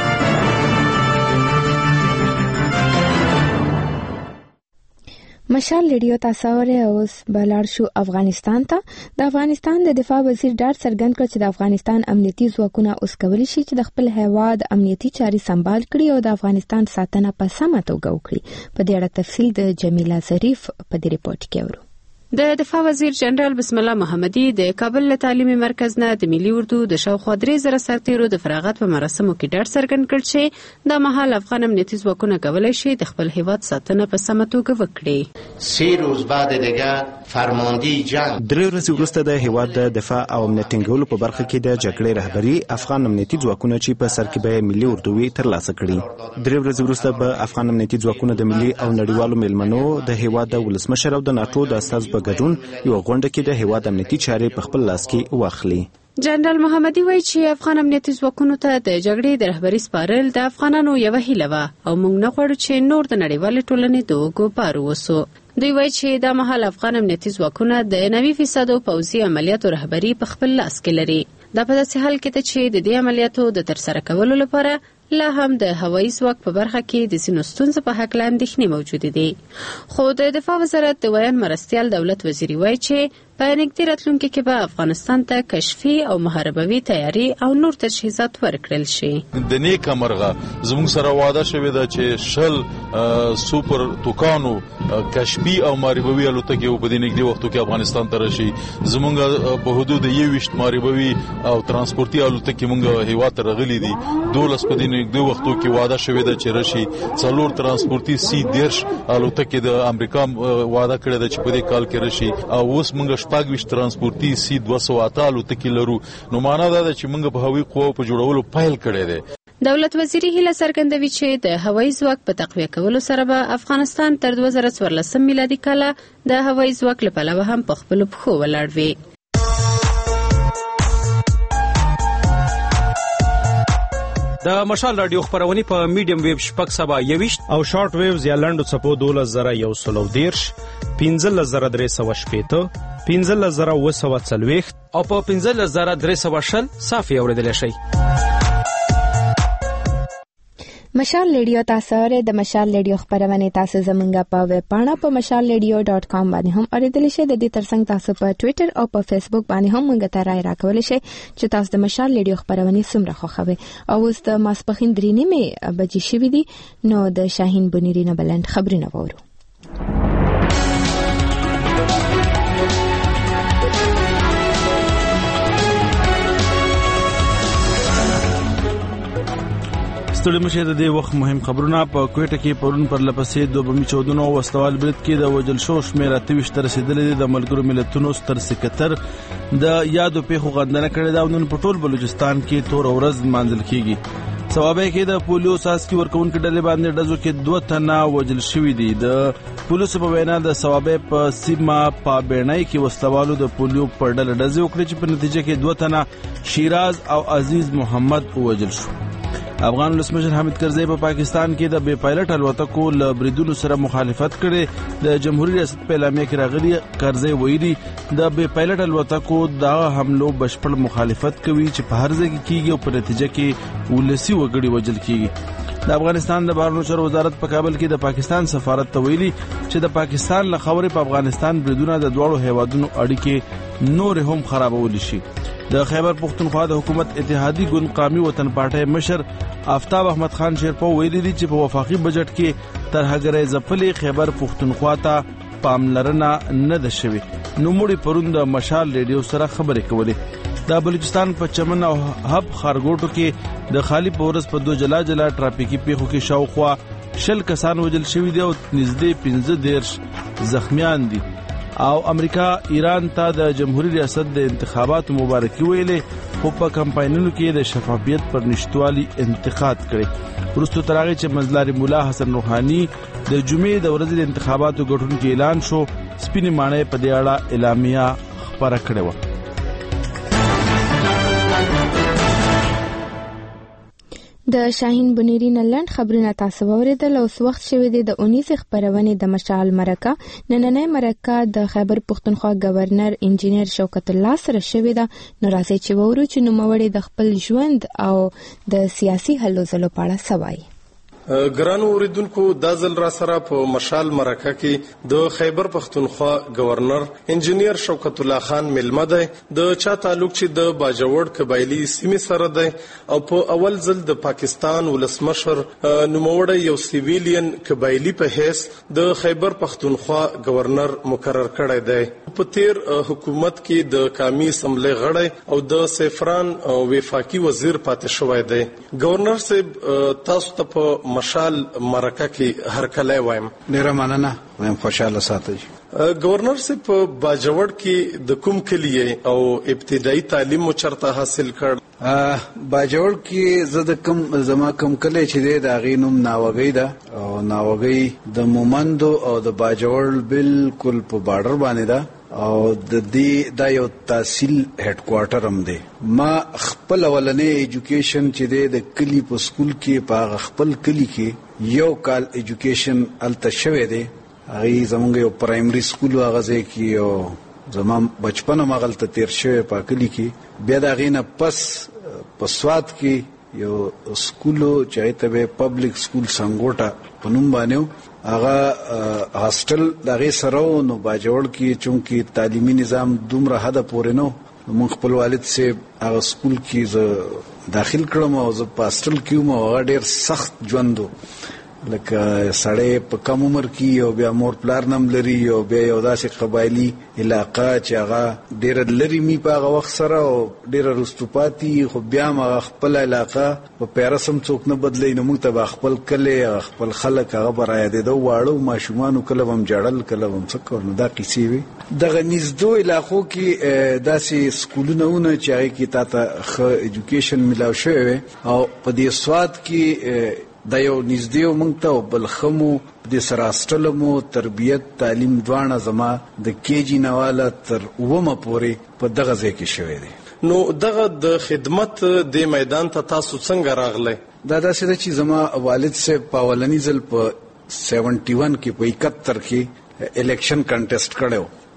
Speaker 1: مشال ریډیو تاسو اورئ. اوس بلار شو افغانستان ته. د افغانستان د دفاع وزیر ډاډ څرګند کړ چې د افغانستان امنیتي ځواکونه اوس کولی شي چې د خپل هیواد امنیتي چارې سمبال کړي او د افغانستان ساتنه په سمه توګه وکړي. په دې اړه تفصیل د جمیله ظریف په دې ریپورت کې اورو.
Speaker 24: د دفاع وزیر جنرال بسم الله محمدي د کابل له تعلیمي مرکز نه د ملي اردو د شاوخوا درې زره سرتیرو د فراغت په مراسمو کې ډاډ څرګند کړ چې د مهال افغان امنیتي ځواکونه کولی شي د خپل هیواد ساتنه په سمه توګه وکړي.
Speaker 25: سه روز بعد دیگه فرماندهی جنگ
Speaker 26: درې ورځې وروسته د هیواد د دفاع او امنیت ټینګولو په برخه کې د جګړې رهبری افغان امنیتي ځواکونه چې په سر کې به ملي اردوي ترلاسه کړي. درې ورځې وروسته به افغان امنیتي ځواکونه د ملي او نړیوالو میلمنو د هیواد د ولسمشر او د ناتو د استازو په ګډون یو غونډه کې د هیواد امنیتي چارې په خپل لاس کې واخلي.
Speaker 24: جنرال محمدي وایي چې افغان امنیتي ځواکونو ته د جګړې د رهبري سپارل د افغانانو یوه هیله وه او موږ نه غواړو چې نور د نړیوالې ټولنې د اوږو بار ووسو. دوی وایي چې دا مهال افغان امنیتي ځواکونه د نوي فیصدو پوځي عملیاتو رهبري په خپل لاس کې لري. دا په داسې حال کې ده چې د دې عملیاتو د ترسره کولو لپاره لا هم د هوایي ځواک په برخه کې د ځینو ستونزو په هکله اندېښنې موجودې دي. خو د دفاع وزارت د ویان مرستیال دولت وزیري وایي چې په نږدې راتلونکي کې به افغانستان ته کشفي او محاربوي تیاری او نور تجهیزات ورکړل شي.
Speaker 27: د نیکه مرغه زموږ سره وعده شوې ده چې شل سوپر توکانو کشفي او محاربوي الوتکې په دې نږدې وختو کې افغانستان ته راشي. زموږ په حدود یوویشت محاربوي او ترانسپورتي الوتکې موږ هیواد ته راغلي دي. دولس په دې نږدې وختو کې وعده شوې ده چې راشي. څلور ترانسپورتي سی دیرش الوتکې د امریکا وعده کړې ده چې په دې کال کې راشي او اوس موږ شپږ ترانسپورتي سی دوه سوه اته الوتکې لرو. نو معنا دا ده چې موږ په هوایي قواو په جوړولو پیل کړی دی.
Speaker 24: دولت وزیري هیله څرګندوي چې د هوایي ځواک په تقویه کولو سره به افغانستان تر دوه زره څوارلسم میلادي کاله د هوایي ځواک له پلوه هم په خپلو پښو ولاړ وي.
Speaker 28: د مشال رادیو خبرونه په میډیم ویو شپږ سبا یويشت او شارټ ویوز یا لنډو څپو دولس زره یو سلو دیرش پنځلس زره درې سوه شپېته
Speaker 16: پنځلس زره اوه سوه څلوېښت
Speaker 28: او په پنځلس زره درې سوه شل صافي اورېدلی شئ.
Speaker 1: مشال ریډیو تاسو اورئ. د مشال ریډیو خبرونه تاسو زمونږ په ویب پاڼه په مشال ریډیو ډاٹ کام باندې هم اورېدلی شئ. د دې ترڅنګ تاسو په ټوئیټر او په فیسبوک باندې هم موږ ته رائے راکولی شئ چې تاسو د مشال ریډیو خبرونه څومره خوښوئ. او اوس د ماسپښین درې نیمې بجې شوي دي، نو د شاهین بنيري نه بلند خبرونه وورو.
Speaker 2: ستړي مشه د دې وخت مهم خبرونه. په کوټه کې پرون پر لپسې دوه بمي چودنو او وسلوال برید کې د وجل شو شمېر اته ویشت ته رسیدلې. د ملګرو ملتونو ستر سکرټر د یادو پیښو غندنه کړې ده او نن په ټول بلوچستان کې تور ورځ مانځل کیږي. ثوابه کې د پولیو ساسکي ورکوونکو ډلې باندې ډزو کې دوه تنه وجل شوي دي. د پولیسو په وینا د ثوابه په سیمه پابېنای کې وسلوالو د پولیو پر ډله ډزې وکړې چې په نتیجه کې دوه تنه شیراز او عزیز محمد وجل شو. افغان ولسمشر حامد کرزی په پاکستان کې د بې پایلټ الوتکو له بریدونو سره مخالفت کړي. د جمهوریت ریاست په اعلامیه کې راغلي کرزی ویلي د بې پایلټ الوتکو د حملو بشپړ مخالفت کوي چې په هر ځای کې کیږي او په نتیجه کې ولسی وګړي وجل کیږي. د افغانستان د بهرنیو چارو وزارت په کابل کې د پاکستان سفارت ته ویلي چې د پاکستان له خاورې په افغانستان بریدونه د دواړو هیوادونو اړیکې نور هم خرابولی شي. د خیبر پختونخوا د حکومت اتحادی ګوند قومي وطن پارټي مشر آفتاب احمد خان شیرپو ویلي دي چې په وفاقي بجټ کې ترهګرۍ ځپلې خیبر پختونخوا ته پاملرنه نه ده شوې. نو موږ پرون د مشال ریډیو سره خبرې کولې. د بلوچستان په چمن او هب خارګوټو کې د خالی پورس په دو جلا جلا ټرافیکي پیښو کې شاوخوا شل کسان وجل شوي دي او نږدې پنځه دیرش زخمیان دي. او امریکا ایران ته د جمهوریت ریاست د انتخاباتو مبارکي ویلې خو په کمپاینونو کې د شفافیت پر نشټوالي انتقاد کړي. وروسته تر هغه چې منځلاري مولا حسن روحاني د جمعې د ورځې د انتخاباتو ګډون اعلان شو، سپینې ماڼۍ په دې اړه اعلامیه خپره کړې وه.
Speaker 1: د شاهین بنيري نه لنډ خبرونه تاسو واوریدل. اوس وخت شوی دی د اونیس خبرونه د مشال مرکه. نننۍ مرکه د خیبر پختونخوا گورنر انجینیر شوکت الله سره شوی ده. نو راځي چې وورو چې نوموړی د خپل ژوند او د سیاسي هلو ځلو په اړه څه وایي.
Speaker 3: ګرانو اوریدونکو، دا ځل را سره په مشال مرکه کې د خیبر پختونخوا گورنر انجینیر شوکت الله خان ملمه دی. د چا تعلق چې د باجوړ قبایلی سیمې سره دی او په اول ځل د پاکستان ولسمشر نوموړی یو سیویلین قبایلی په حیث د خیبر پختونخوا گورنر مقرر کړی دی. په تیر حکومت کې د قومي اسمبلی غړی او د سیفران وفاقي وزیر پاتې شوی دی. گورنر صاحب، تاسو ته په مشال مرکه کې هر کله وایم.
Speaker 4: ډیره مننه، وایم خوشاله ساتئ.
Speaker 3: گورنر صاحب، په باجوړ کې د کوم کلی او ابتدایي تعلیم مو چرته حاصل کړ؟
Speaker 4: باجوړ کې زه د کوم زما کوم کلی چې دی د هغې نوم ناوګۍ ده او ناوګۍ د مومندو او د باجوړ بالکل په باډر باندې ده او د دې دا یو تحصیل هډ کوارټر هم دی. ما خپل اولنې ایجوکیشن چې دی د کلی په سکول کې په خپل کلی کې یو کال ایجوکیشن الته شوی دی. هغه زمونږ یو پرایمري سکول هغه ځای کې یو زما بچپن هم هغلته تیر شوی په کلی کې. بیا د هغې نه پس په سوات کې یو سکولو چې هغې ته به پبلک سکول سنګوټه په نوم باندې هغه هاسټل دغه سره نو باجوړ کې چونکی تعلیمي نظام دومره حد پورې نو مونږ خپل والد سه هغه سکول کې ز داخل کړم او ز پاستل کیوم او هغه ډیر سخت ژوند لکه سړی په کم عمر کې او بیا مور پلار نم لري او بیا یو داسې قبایلی علاقه چې هغه ډیر لري می په هغه وخت سره او ډیر رستوپاتی خو بیا ما خپل علاقه په پیرسم څوک نه بدلی نو موږ ته خپل کله خپل خلک هغه برای دي دا واړو ماشومان کله هم جړل کله هم څکور نو دا قصې وي. دغه نږدې علاقو کې داسې سکولونه چې هغه کې تاسو خ ایجوکیشن ملاو شوی او په دې سواد کې دا یو نږدې مونږ ته بلخمو د سراستلمو تربیت تعلیم دوانه زما د کېجی نواله تر ومه پورې په دغه ځای کې شوی دی.
Speaker 3: نو دغه د خدمت د میدان ته تاسو څنګه راغلی؟
Speaker 4: دا داسې ده چې زما والد صاحب په اولني ځل په سیونټي ون کې په اکہتر کې الیکشن کنټیسټ کړو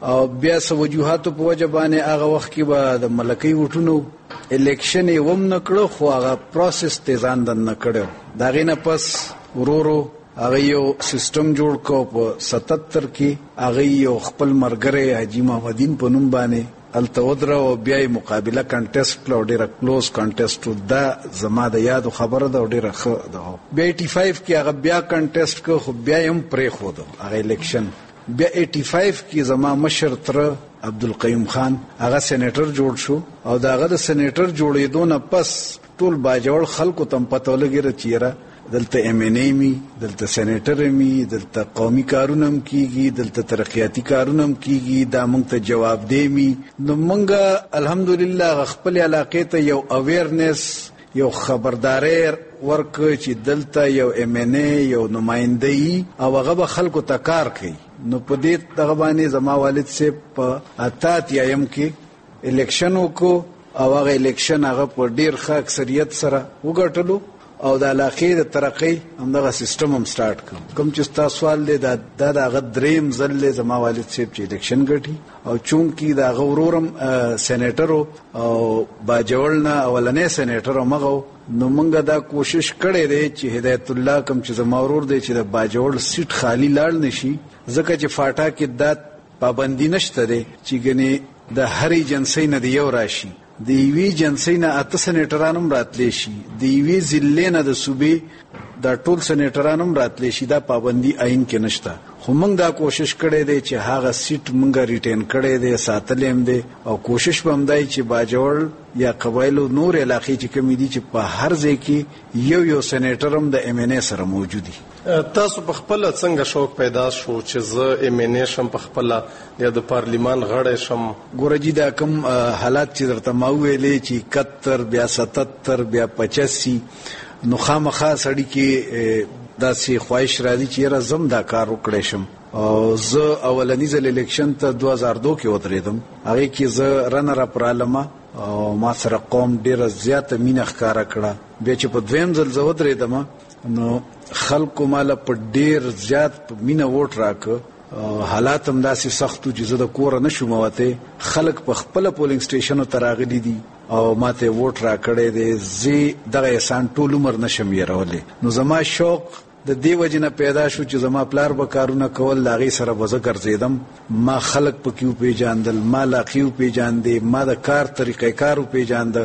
Speaker 4: او بیا سو وجوهاتو په وجه باندې هغه وخت کې به د ملکی وټونو الیکشن یې وم نکړو خو هغه پروسس تیزان دن نکړو دا غینه پس ورورو هغه یو سیستم جوړ کو په ستتر کې هغه یو خپل مرګره حاجی محمدین په نوم باندې التودره او بیا مقابله کنټیسټ کلو ډیره کلوز کنټیسټ دا زما د یاد خبره ده ډیره ښه ده بیا پچاسی کې هغه بیا کنټیسټ کو خو بیا هم پرې خو ده هغه الیکشن بیا پچاسی کې زما مشر تر عبدالقیوم خان هغه سېنیټر جوړ شو او داغه د سېنیټر جوړېدو نه پس ټول باجوړ خلکو تم پته ولګی چیرې دلته ایم ان ای می دلته سېنیټر می دلته قومي کارونه هم کیږي دلته ترقیاتی کارونه هم کیږي دا موږ ته جواب دی می نو موږ الحمدلله خپل علاقې ته یو اویرنس یو خبرداري ورک چې دلته یو ایم ان ای یو نمائندګي او هغه به خلکو ته کار کوي نو په دې دغه باندې زما والد صاحب په اتات یم کې الیکشن وکړو او هغه الیکشن هغه په ډیر ښه اکثریت سره وګټلو او د علاقې د ترقی همدغه سیستم هم سٹارټ کړ کوم چې تاسو سوال دی دا د هغه دریم ځل زما والد صاحب چې الیکشن ګټي او چونکی دا غورورم سېنیټر او باجوړ نه اولنې سېنیټر مغو نو موږ دا کوشش کړې دی چې هدایت الله کوم چې زما ورور دی چې د باجوړ سیټ خالی لاړ نشي ځکه چې فاټا کې دا پابندی نشته دی چې ګنې د هرې جنسۍ نه دی یو راشي د یوې جنسۍ نه اته سېنیټران هم راتلی شي د یوې ضلعې نه د صوبې دا ټول سېنیټران هم راتلی شي دا پابندي آئین کې نشته خو موږ دا کوشش کړی دی چې هغه سیټ موږ ریټین کړی دی ساتلی هم دی او کوشش به هم دی چې باجوړ یا قبایلو نور علاقې چې کومې دي چې په هر ځای کې یو یو سېنیټر هم د ایم ان ای سره موجود دي
Speaker 3: تاسو په خپل څنګه شوق پیدا شو چې زه ایم ان ای شم په خپل یا د پارلیمان غړی شم
Speaker 4: ګورجی دا کوم حالات چې درته ما ویلې چې اکہتر بیا ستتر بیا پچاسی نو خامخا سړی کې داسې خواهش راځي چې را زم دا کار وکړې شم او زه اولنی ځل الیکشن ته دوه هزار دوه کې ودرېدم هغه کې زه رنر اپ رالمه او ما سره قوم ډیره زیاته مینه ښکارا کړه بیا چې په دویم ځل زه ودرېدم نو خلکو مال په ډیر زیات مینه ووټ راکړ حالات هم داسې سختو چې زه د کوره نشم وته خلک په خپل پولینګ سټیشنو ته راغلي دي او ماته ووټ راکړی دی زه دغه احسان ټول عمر نشم یېرولی نو زما شوق د دې وجې نه پیدا شو چې زما پلار به کارونه کول د هغې سره به زه ګرځېدم ما خلک پکې وپېژاندل ما علاقې وپېژاندې ما د کار طریقې کار وپېژانده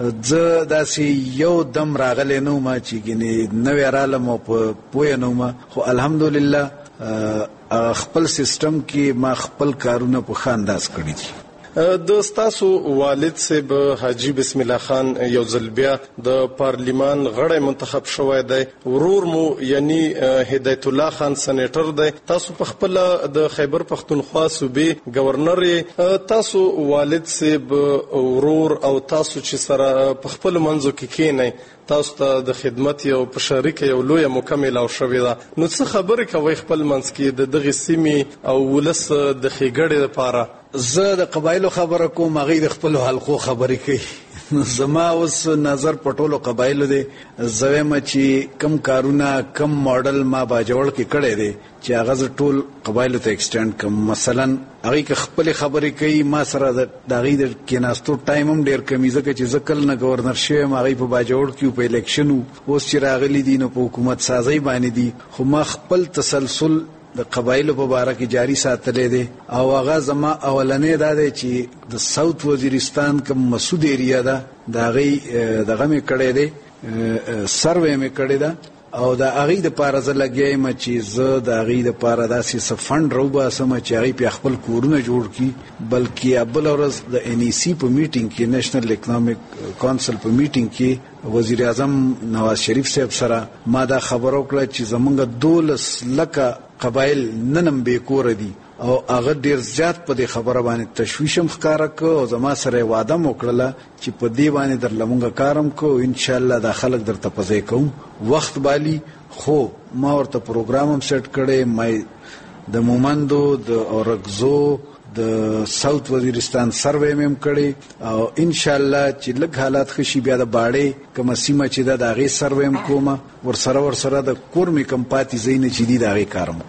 Speaker 4: زه داسې یو دم راغلی نه وم چې ګینې نوی رالم او په پوهه نه وم خو الحمدلله خپل سیستم کې ما خپل کارونه په ښه انداز کړي دي
Speaker 3: د ستاسو والد صاحب حاجی بسم الله خان یو ځل بیا د پارلیمان غړی منتخب شوی دی ورور مو یعنی هدایت الله خان سېنیټر دی تاسو په خپل د خیبر پختونخوا صوبې گورنر تاسو والد صاحب ورور او تاسو چې سره په خپل منځو کې کینئ تاسو ته د خدمت یو په شریک یو لوی مکمل او شوی دا نو څه خبرې کوي خپل منځ کې د دغه سیمې او ولس د خېګړې لپاره
Speaker 4: زه د قبایلو خبره کوم هغه د خپل حلقو خبرې کوي زما اوس نظر پټولو قبایلو دی زویم چې کم کارونه کم ماډل ما باجوړ کې کړی دی چې هغه ټول قبایلو ته ایکسټند کوم مثلا هغه کې خپل خبرې کوي ما سره د دغه د کیناستو ټایم هم ډیر کمی ځکه چې ځکل نه گورنر شوم هغه په باجوړ کې په الیکشن اوس چې راغلي دي نو په حکومت سازي باندې دي خو ما خپل تسلسل د قبایلو په باره کې جاری ساتلې دي او هغه زما اولنې دا دی چې د ساوث وزیرستان کوم مسعود ایریا ده دا غي دغه مې کړې دي سروې مې کړې ده او دا هغه د پاره ز لګیایم چې زه د هغه د پاره داسې سفند روبا سم چې هغه په خپل کورونه جوړ کی بلکې ابل اورز د ان ای سی په میټینګ کې نېشنل اکونومیک کونسل په میټینګ کې وزیر اعظم نواز شریف صاحب سره ما دا خبرو کړه چې زمونږ دولس لکه قبایل ننم به کور دي او هغه ډیر زیات په دې خبره باندې تشویشم ښکارا کو او زما سره وعده وکړه چې په دې باندې در لمونګه کارم کو ان شاء الله دا خلک درته پځې کوم وخت بالی خو ما ورته پروګرام هم سیټ کړی مې د مومندو د اورګزو د ساوث وزیرستان سروې مم کړي او ان شاء الله چې لږ حالات خشي بیا د باړې کوم سیمه چې د هغه سروې مم کومه ور سره ور سره د کور مې کم پاتې زین چې دی د هغه کارم کو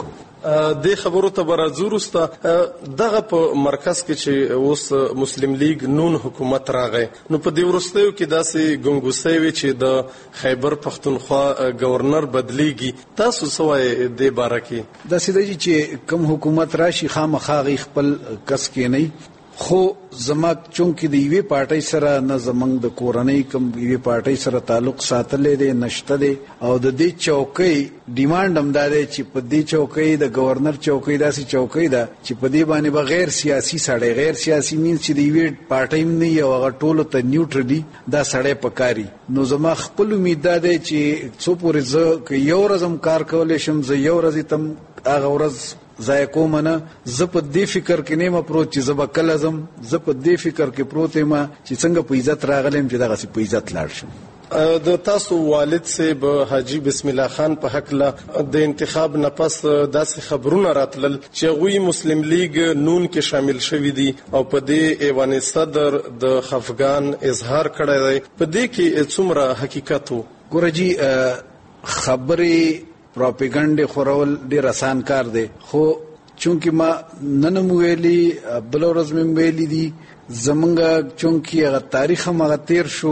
Speaker 3: د خبرو ته برازو رسته دغه په مرکز کې چې اوس مسلم لیگ نون حکومت راغی نو په دې ورستیو کې داسې ګنګوسې وي چې د خیبر پختونخوا گورنر بدلیږي تاسو سوای د باره کې
Speaker 4: داسې دی چې کوم حکومت راشي خامخا غي خپل کس کې نه خو زما چونکې د یوې پارټۍ سره نه زمنګ د کورنۍ کوم یوې پارټۍ سره تعلق ساتلې دی نشته دی او د دې چوکۍ ډیماند هم دا دی چې په دې چوکۍ د گورنر چوکۍ داسې چوکۍ ده چې په دې باندې بغیر سیاسي سړی غیر سیاسي مینس چې د یوې پارټۍ نه یو هغه ټولو ته نیوټرلی دا سړی پکاري نو زما خپل امید دا دی چې څو پورې زه که یو ورځ هم کار کولی شم زه یو ورځ تم هغه ورځ ځای کوم نه زه په دې فکر کې نه مپروت چې زه به کله ځم زه په دې فکر کې پروت یم چې څنګه په عزت راغلم چې دغسې په عزت لاړ شم
Speaker 3: د تاسو والد صاحب حاجی بسم الله خان په حق له د انتخاب نه پس داسې خبرونه راتلل چې غوی مسلم لیگ نون کې شامل شوی دي او په دې ایوان صدر د خفغان اظهار کړی دی په دې کې څومره حقیقت وو
Speaker 4: ګورجی خبرې پروپاګاندا خورول ډیر آسان کار دی خو چونکی ما نن ویلي بل ورځ مې ویلي دي زمونږ چونکی هغه تاریخ هم هغه تیر شو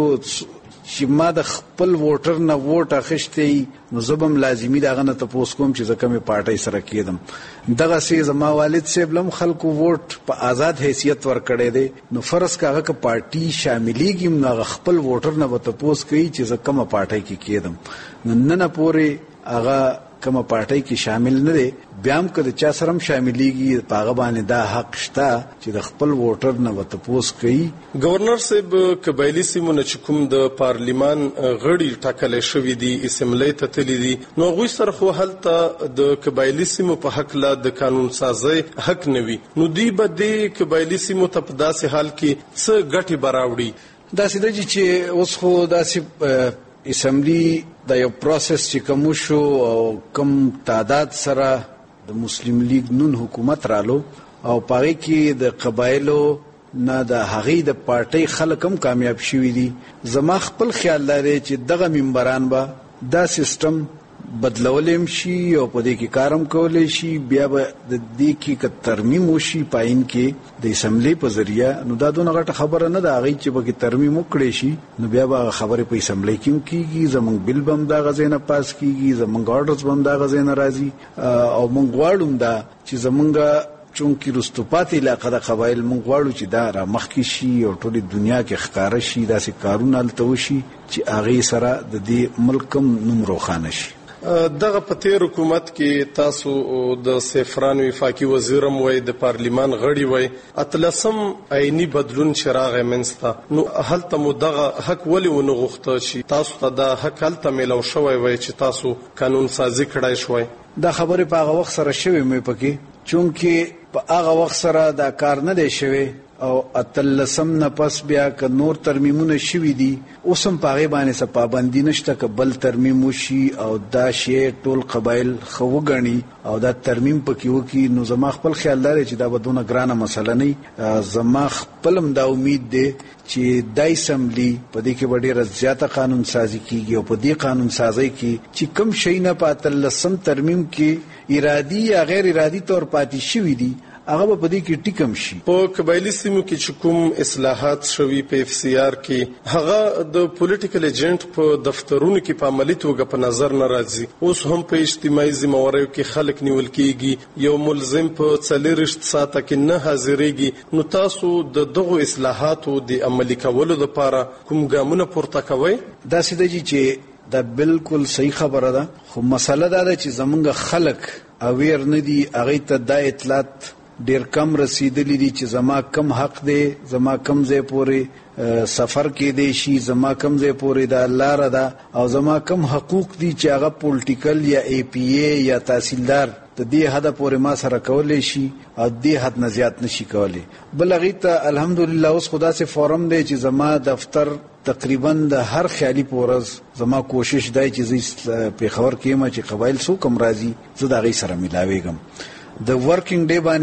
Speaker 4: چې ما د خپل ووټر نه ووټ اخیستی نو زبم لازمی دغه نه تاسو کوم چې زکه مې پارټۍ سره کېدم دغه سي زما والد صاحب لم خلکو ووټ په آزاد حیثیت ورکړی دی نو فرض کاغه ک پارټي شاملېږي نو خپل ووټر نه وته پوس کوي چې زکه ما پارټۍ کې کېدم نو نه نه پوري هغه کومه پارټۍ کې شامل نه دي بیا هم که د چا سره هم شاملېږي په هغه باندې دا حق شته چې د خپل ووټر نه ورته پوس کوي
Speaker 3: گورنر صاحب قبایلي سیمو نه چې کوم د پارلیمان غړي ټاکلی شوي دي اسمبلی ته تللي دي نو هغوی سره خو هلته د قبایلي سیمو په هکله د قانون سازۍ حق نه وي نو دوی به دې قبایلي سیمو ته په داسې حال کې څه ګټې به راوړي
Speaker 4: داسې دی چې اوس خو داسې اسمبلی دا یو پروسس چې کوم شو او کم تعداد سره د مسلم لیگ نون حکومت رالو او پاره کې د قبایلو نه د هغې د پارټۍ خلک هم کامیاب شوي دي زما خپل خیال لري چې دغه ممبران به دا سیستم بدلولم شي او په دې کې کارم کولای شي بیا به د دې کې ک ترمیم وشي پاین کې د اسمبلی په ذریعہ نو دا دونه غټه خبره نه ده هغه چې به ترمیم وکړي شي نو بیا به خبره په اسمبلی کې کیږي زمونږ بل بم دا غزینه پاس کیږي زمونږ اورډرز بم دا غزینه راځي او مونږ غواړو دا چې زمونږ چونکی رستوپات علاقه د قبایل مونږ غواړو چې دا را مخکې شي او ټولې دنیا کې ښکاره شي داسې کارونه هلته وشي چې هغې سره د دې ملک هم نوم روښانه شي
Speaker 3: دغه په تیر حکومت کې تاسو د سیفران وفاقي وزیرم وای د پارلیمان غړي وای اتلسم عیني بدلون شراغ منسته نو هلته مو دغه حق ولې ونه غوښته چې تاسو ته د حق هلته ملو شوی وای چې تاسو قانون سازي کړای شوی
Speaker 4: دا خبره په هغه وخت سره شوی مې پکې چونکه په هغه وخت سره دا کار نه دی شوی او اتلسم نه پس بیا که نور ترمیمونه شوي دي اوس هم په هغې باندې څه پابندي نشته که بل ترمیم وشي او دا شی ټول قبایل ښه وګڼي او دا ترمیم پکې وکړي نو زما خپل خیال دا دی چې دا به دونه ګرانه مسله نه زما خپل هم دا امید دی چې دا اسمبلی په دې کې به ډېره زیاته قانون سازي کېږي او په دې قانون سازۍ کې چې کوم شی نه په اتلسم ترمیم کې ارادي یا غیر ارادي طور پاتې شوي دي هغه په دې کې ټیکم شي
Speaker 3: په قبایلی سیمو کې چې کوم اصلاحات شوي په اف سی آر کې هغه د پولیټیکل ایجنټ په دفترونو کې په عملی توګه په نظر نه راځي اوس هم په اجتماعي ذمہواریو کې خلک نیول کېږي یو ملزم په څلېرشت ساعته کې نه حاضرېږي نو تاسو د دغو اصلاحاتو د عملي کولو لپاره کوم ګامونه پورته کوئ
Speaker 4: داسې دی چې دا بالکل صحیح خبره ده خو مسله دا ده چې زمونږ خلک اویر نه دي هغې ته دا اطلاعات ډیر کم رسیدلی دي چې زما کم حق دی زما کم ځای پورې سفر کې دی شي زما کم ځای پورې دا لاره ده او زما کم حقوق دي چې هغه پولیټیکل یا ای پی ای یا تحصیلدار د دې حد پورې ما سره کولی شي او دې حد نه زیات نشي کولی بل هغې ته الحمدلله اوس خو داسې فورم دی چې زما دفتر تقریبا د هر خیالي په ورځ زما کوشش دی چې زه پېښور کې یم چې قبایل څوک هم راځي زه د هغې سره میلاویږم د ورکینګ ډے باندې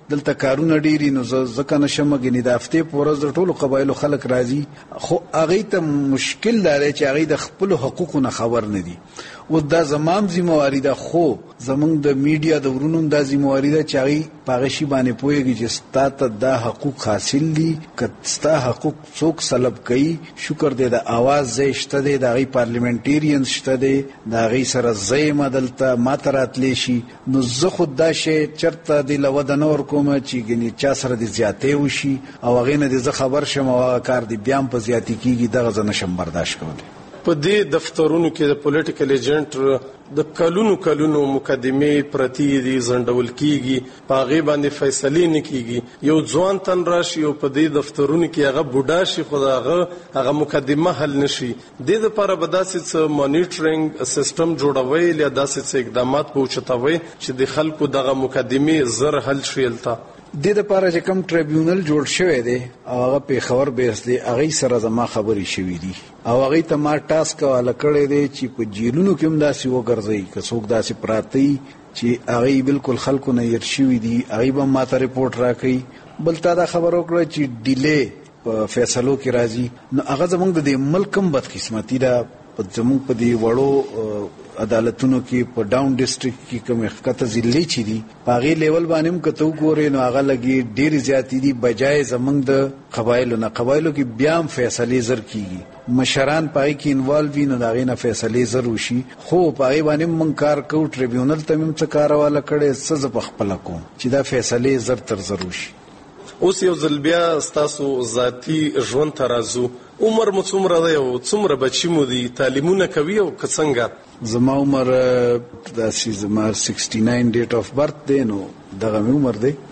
Speaker 4: دلته کارونه ډیری نو ځکه نشم غنی د هفته پورز د ټولو قبایلو خلک راځي خو هغه ته مشکل دی چې هغه د خپل حقوقو نه خبر نه دي او دا زمام ذمہواری ده خو زمونږ د میډیا د ورونو د ذمہواری ده چې هغه پاغشي باندې پويږي چې ستاسو د حقوق حاصل دي کستا حقوق څوک سلب کوي شکر دې د आवाज زیشته دي د غي پارلیمنټریان شته دي د غي سره زې مدلته ماتراتلی شي نو زه خود دا شی چرته د لودنور کوم چې ګني چا سره د زیاتې وشي او هغه نه د خبر شم او کار دی بیان په زیاتی کیږي دغه ځنه شم برداشت کوله.
Speaker 3: په دې دفترونو کې د پولیټیکل ایجنټ د کلونو کلونو مقدمه پرتی دي زندول کیږي پاغي باندې فیصله نه کیږي یو ځوان تن راشي او په دې دفترونو کې هغه بوډا شي خداغه هغه مقدمه حل نشي د لپاره بداسې مانیټرینګ سیستم جوړوي یا داسې اقدامات پوښتوي چې د خلکو دغه مقدمه زر حل شیلتا
Speaker 4: د لپاره چې کوم ټریبیونل جوړ شوی دی هغه په خبر بیس دی هغه سره زما خبري شوی دی او هغه ته ما ټاسک والا کړی دی چې په جیلونو کې هم داسې وګرځي که څوک داسې پراتی چې هغه بالکل خلکو نه ير شوی دی هغه به ما ته ریپورت راکړي بل تا دا خبر وکړه چې ډیلی په فیصلو کې راځي نو هغه زمونږ د ملکم بد قسمتي دا زمونږ په دی وړو عدالتونو کې په ډاون ډیسټریکټ کې کوم ښکته ضلع چي دي پاغي لیول باندې هم کته وګورئ نو هغه لګي ډیر زیاتی دي بجای زمنګ د قبایلو نه قبایلو کې بیا هم فیصله زر کیږي مشران پای کې انوالو وي نو دا غینه فیصله زر وشي خو پای باندې مونږ کار کوو ټریبیونل ته هم څه کارواله کړي څه په خپل کوم چې دا فیصله زر تر زر وشي.
Speaker 3: اوس یو ځل بیا ستاسو ذاتی ژوند ترازو عمر مو څومره دی او څومره بچی مو دي تعلیمونه کوي او څنګه؟
Speaker 4: زما عمر داسې زما سکسټي ناین ډیټ اف برث دی نو دغه مې عمر دی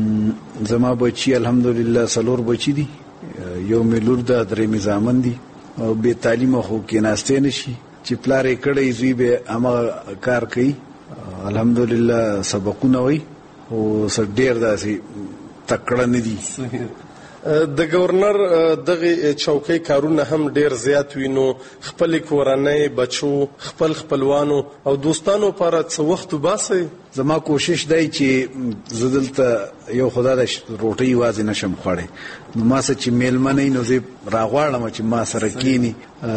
Speaker 4: زما بچی الحمدلله سلور بچی دي یو مې لور ده درې مې زامن دي او به تعلیم خو کې ناشته نشي چې پلار یې کړی زوی به هغه کار کوي الحمدلله سبقونه وي او سر ډیر داسې تکړه نه دي.
Speaker 3: د گورنر دغه چوکۍ کارونه هم ډیر زیات وینو خپل کورنۍ بچو خپل خپلوانو او دوستانو لپاره څه وخت وباسي
Speaker 4: زما کوشش دی چې زدلته یو خدای د روټي واز نشم خوړې نو ما سره چې میلمنې نو زه راغواړم چې ما سره کینی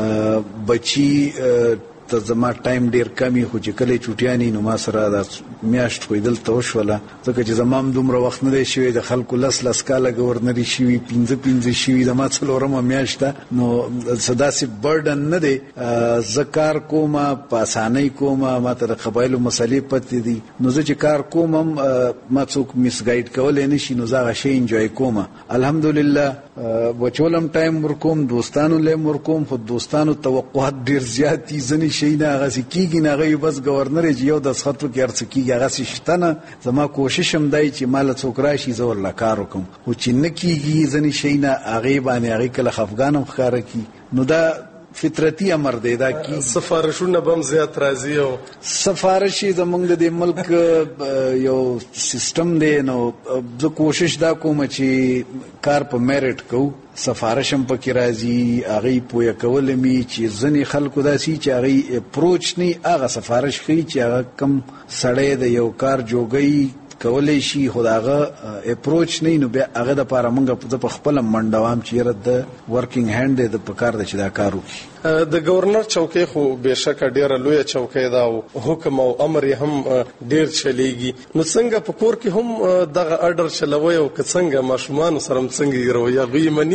Speaker 4: بچي ته زما ټایم ډیر کمی خو چې کله چټیانی نو ما سره د میاشت خو دل توشوله ځکه چې زمام دومره وخت نه دی شوی د خلکو لس لس کاله گورنری شوی پنځه پنځه شوی د ما څلورمه میاشت نو صداسي برډن نه دی زکار کومه پاسانی کومه ما ته د قبایلو مسلې پته دي نو زه چې کار کوم ما څوک میس گایډ کولای نشي نو زه غشي انجوای کوم الحمدلله بچولم ټایم ورکوم دوستانو له ورکوم خو دوستانو توقعات ډیر زیات دي ځنی شي نه غسی کیږي نه غي بس گورنر یو د سخطو کې ارڅ کیږي غسی شتنه زما کوشش هم دی چې مال څوک راشي زور لا کار وکم او چې نه کیږي ځنی شي نه هغه باندې هغه کله خفغانم خاره کی نو دا فطرتي امر دی دا کی
Speaker 3: سفارشونه بم زیات راځي او
Speaker 4: سفارشي زمونږ د ملک یو سیستم دی نو زه کوشش دا کوم چې کار په میرټ کو سفارشم پکې راځي هغه پوهه کول می چې ځنی خلکو داسي چې هغه اپروچ نه هغه سفارش کوي چې هغه کم سړی د یو کار جوګي کولای شي خداغه اپروچ نه نو بیا هغه د پاره مونږ په خپل منډوام چې رد ورکینګ هاند د پکار د چې دا کار وکړي.
Speaker 3: د گورنر چوکۍ خو بهشکه ډیره لوی چوکۍ دا او حکم او امر هم ډیر چلیږي نو څنګه په کور کې هم دغه اډر چلوي او څنګه ماشومان سره څنګه رویه غوي مني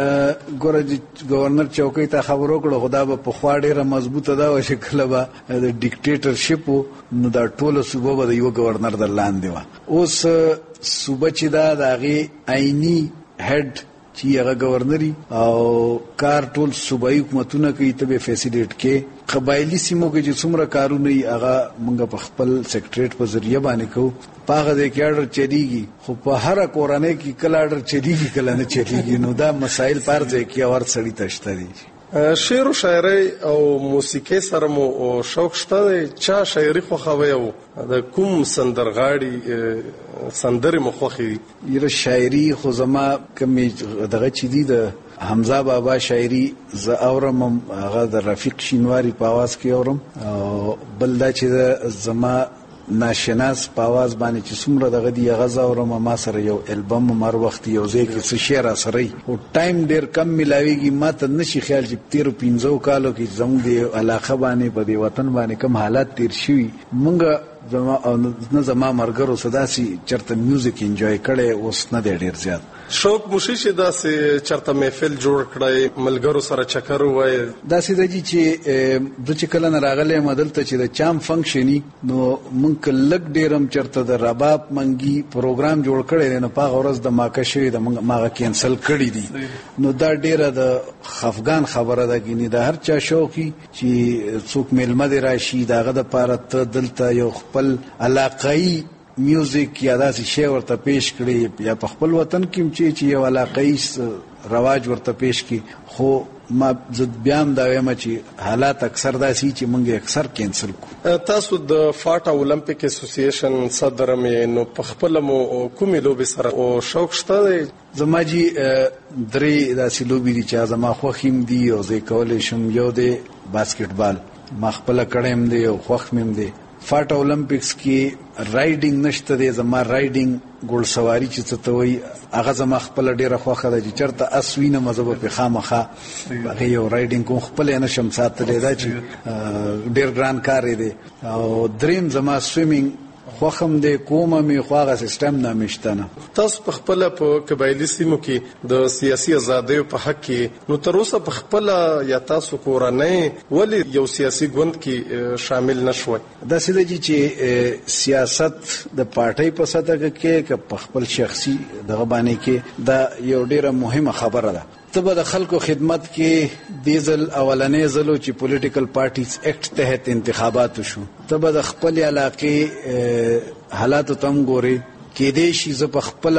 Speaker 4: ګورج گورنر چوکۍ ته خبرو کړو خدا به په خوا ډیره مضبوطه دا و شکل به د ډیکټیټرشپ نو دا ټوله صوبه به یو گورنر د لاندې و اوس صوبه چې دا دغه عیني هډ چې هغه گورنری او کار ټول صوبایي حکومتونه کوي ته به فیسیلیټ کې قبایلی سیمو کې چې څومره کارونه یې هغه موږ په خپل سیکریټریټ په ذریعہ باندې کوو پاغه د کې اډر چلیږي خو په هر کورنۍ کې کله اډر چلیږي کله نه چلیږي نو دا مسائل پر ځای کې اور سړی تشته دي.
Speaker 3: شعر او شاعري او موسیقي سره مو شوق شته چا شاعري خو خوي او د کوم سندرغاړي سندره مو خوخي
Speaker 4: یره شاعري خو زما کمی دغه چي دي د حمزه بابا شاعري ز اورم هغه د رفیق شینواری په आवाज کې اورم او بل دا چې زما ناشناس په आवाज باندې چې څومره دغه دی غزا او ما سره یو البم مر وخت یو ځای کې څه شعر سره او ټایم ډیر کم ملاويږي ماته نشي خیال چې تیر پنځو کالو کې زموږ د علاقه باندې په دې وطن باندې کم حالات تیر شوي مونږ زما او نه زما مرګرو صداسي چرته میوزیک انجوای کړي اوس نه دی ډیر زیات
Speaker 3: شوق مشي چې داسې چرته محفل جوړ کړی ملګرو سره چکر وای
Speaker 4: داسې د چې د چې کله نه راغلی مدلته چې د چام فنکشني نو مونږ لګ ډیرم چرته د رباب منګي پروګرام جوړ کړی نه په غورز د ماکه شوی د ماغه کینسل کړی دي نو دا ډیره د خفغان خبره ده کې نه د هر چا شوقي چې څوک میلمه دی راشي داغه د پاره ته دلته یو خپل علاقائی میوزیک یا داسې شی ورته پیش کړي یا په خپل وطن کې چې یو علاقائی رواج ورته پیش کړي خو ما زد بیان دا وایم چې حالات اکثر داسي چې مونږه اکثر کینسل کو
Speaker 3: تاسو د فاټا اولمپیک اسوسییشن صدر مې نو په خپل مو کومې لوبې سره او شوق شته
Speaker 4: زما جی درې داسې لوبې دي چې زما خوښیم دي او زه کولای شم یو د باسکټبال ما خپل کړم دی او خوښ مم دی فاټا اولمپیکس کې رائډینګ نشته دی زما رائډینګ ګول سواری چې څه ته وای هغه زما خپل ډیره خوښه ده چې چرته اسوینه مزه په خامخه هغه یو رائډینګ کوم خپل نه شم ساتلې دا چې ډیر ګران کار دی او دریم زما سویمینګ خوخم د کومه می خواغه سیستم نامشتنه
Speaker 3: تاسو په خپل په قبایلی سیمو کې د سیاسي ازادۍ په حق کې نو تر اوسه په خپل یا تاسو کورنۍ ولی یو سیاسي ګوند کې شامل نشوي
Speaker 4: دا سده چې سیاست د پارټۍ په سطح کې په خپل شخصي دغه باندې کې دا یو ډیره مهمه خبره ده تبه د خلکو خدمت کې دیزل اولنې زلو چې پولیټیکل پارټیز ایکټ تحت انتخابات شو تبه د خپل علاقې حالات تم ګوري کې دې شي ز په خپل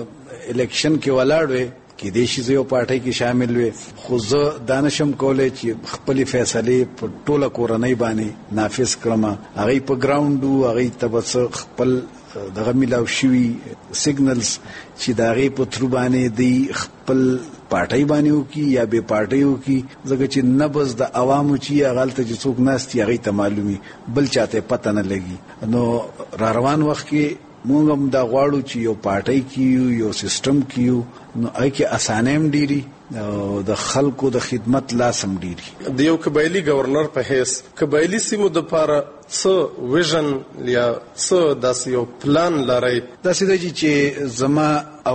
Speaker 4: الیکشن کې ولاړ وي کې دې شي یو پارټي کې شامل وي خو زه دانشم کولای چې خپل فیصله په ټوله کورنۍ باندې نافذ کړم هغه په ګراوند هغه تبص خپل دغه ملاو شوی سیګنلز چې دغه په تر باندې دی خپل پارټي باندې وکي یا به پارټي وکي ځکه چې نبض د عوامو چې غلطه چې څوک ناستي هغه ته معلومي بل چاته پته نه لګي نو را روان وخت کې موږ هم دا غواړو چې یو پارټي کیو یو سیستم کیو نو اې کې اسانم ډيري او د خلکو د خدمت لاسم ډيري
Speaker 3: د یو قبایلی گورنر په هیڅ قبایلی سیمو د پاره څه ویژن یا څه داسې یو پلان لري
Speaker 4: داسې دی چې زما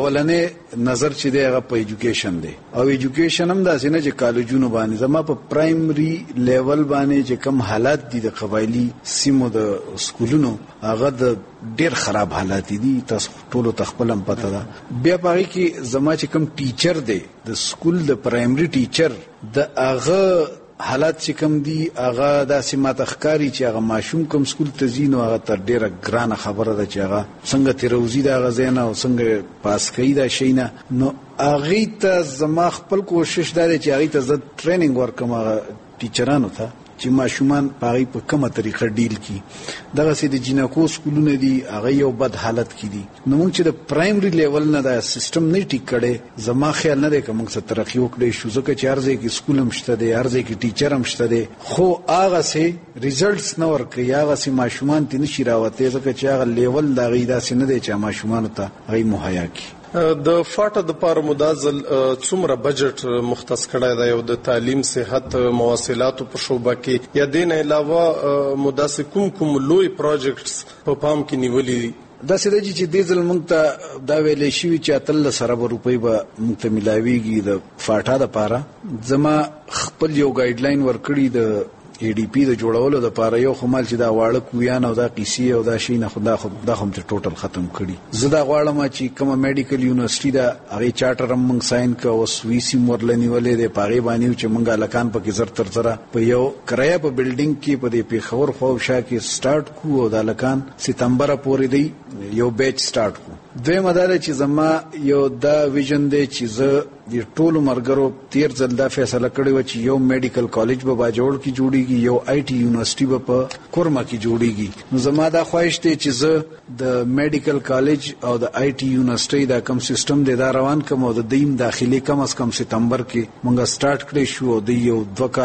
Speaker 4: اولنې نظر چې دی هغه په ایجوکیشن دی او ایجوکیشن هم داسې نه چې کالجونو باندې زما په پرایمري لیول باندې چې کم حالات دي د قبایلی سیمو د سکولونو هغه د ډیر خراب حالات دي تاسو ټولو تخپلم پته ده بیا پاره کې زما چې کم ټیچر دی د سکول د پرایمري ټیچر د هغه حالات چې کم دي هغه داسې ماته ښکاری چې هغه ماشوم کوم سکول ته ځي نو هغه تر ډیره ګرانه خبره ده چې هغه څنګه تیروزی دا غزنه او څنګه پاس کوي دا شینه نو هغه ته زما خپل کوشش دی چې هغه ته زه ټریننګ ورکوم هغه ټیچرانو ته چې ماشومان پاره په کومه طریقه ډیل کی دغه سي د جنکو سکولونه دي هغه یو بد حالت کې دي نو موږ چې د پرایمري لیول نه دا سیستم نه ټیک کړي زما خیال نه دی کوم څه ترقی وکړي شو ځکه چې ارزه کې سکول هم شته دی ارزه کې ټیچر هم شته دی خو هغه سي ریزلټس نه ورکړي هغه سي ماشومان ته نشي راوته ځکه چې هغه لیول دا غي داسې نه دی چې ماشومان ته هغه مهیا کی
Speaker 3: د فاټا د پاره مدازل څومره بجټ مختص کړی دی او د تعلیم صحت مواصلات په شوبه کې یا دین علاوه مداس کوم کوم لوی پروجیکټس په پام کې نیولې دي
Speaker 4: دا سده چې د ځل مونږ ته دا ویلې شوی چې اتل سره روپۍ به مونږ ته ملاويږي د فاټا د پاره زما خپل یو ګایډلاین ورکړی د ای ډی پی د جوړولو د پاره یو خمال چې دا واړه کویان او دا قیسی او دا شینه خدا خو دا هم ته ټوټل ختم کړي زه دا غواړم چې کومه میډیکل یونیورسيټي دا هغه چارټر هم موږ ساين کا او سويسي مورلنی ولې د پاغي باندې چې موږ لکان په کې زر تر زره په یو کرایه په بلډینګ کې په دې پیښور خو شا کې سٹارټ کو او دا لکان ستمبر پورې دی یو بیچ سٹارټ کو دوی مدار چې زما یو دا ویژن دی چې زه د ټولو مرګرو تیر ځل دا فیصله کړې و چې یو میډیکل کالج به باجوړ کې جوړیږي یو آی ټي یونیورسيټي به په کورما کې جوړیږي نو زما دا خواهش دی چې زه د میډیکل کالج او د آی ټي یونیورسيټي دا کم سیستم دی دا روان کوم او د دیم داخلي کم از کم ستمبر کې مونږه سٹارټ کړی شو او د یو دوه کاله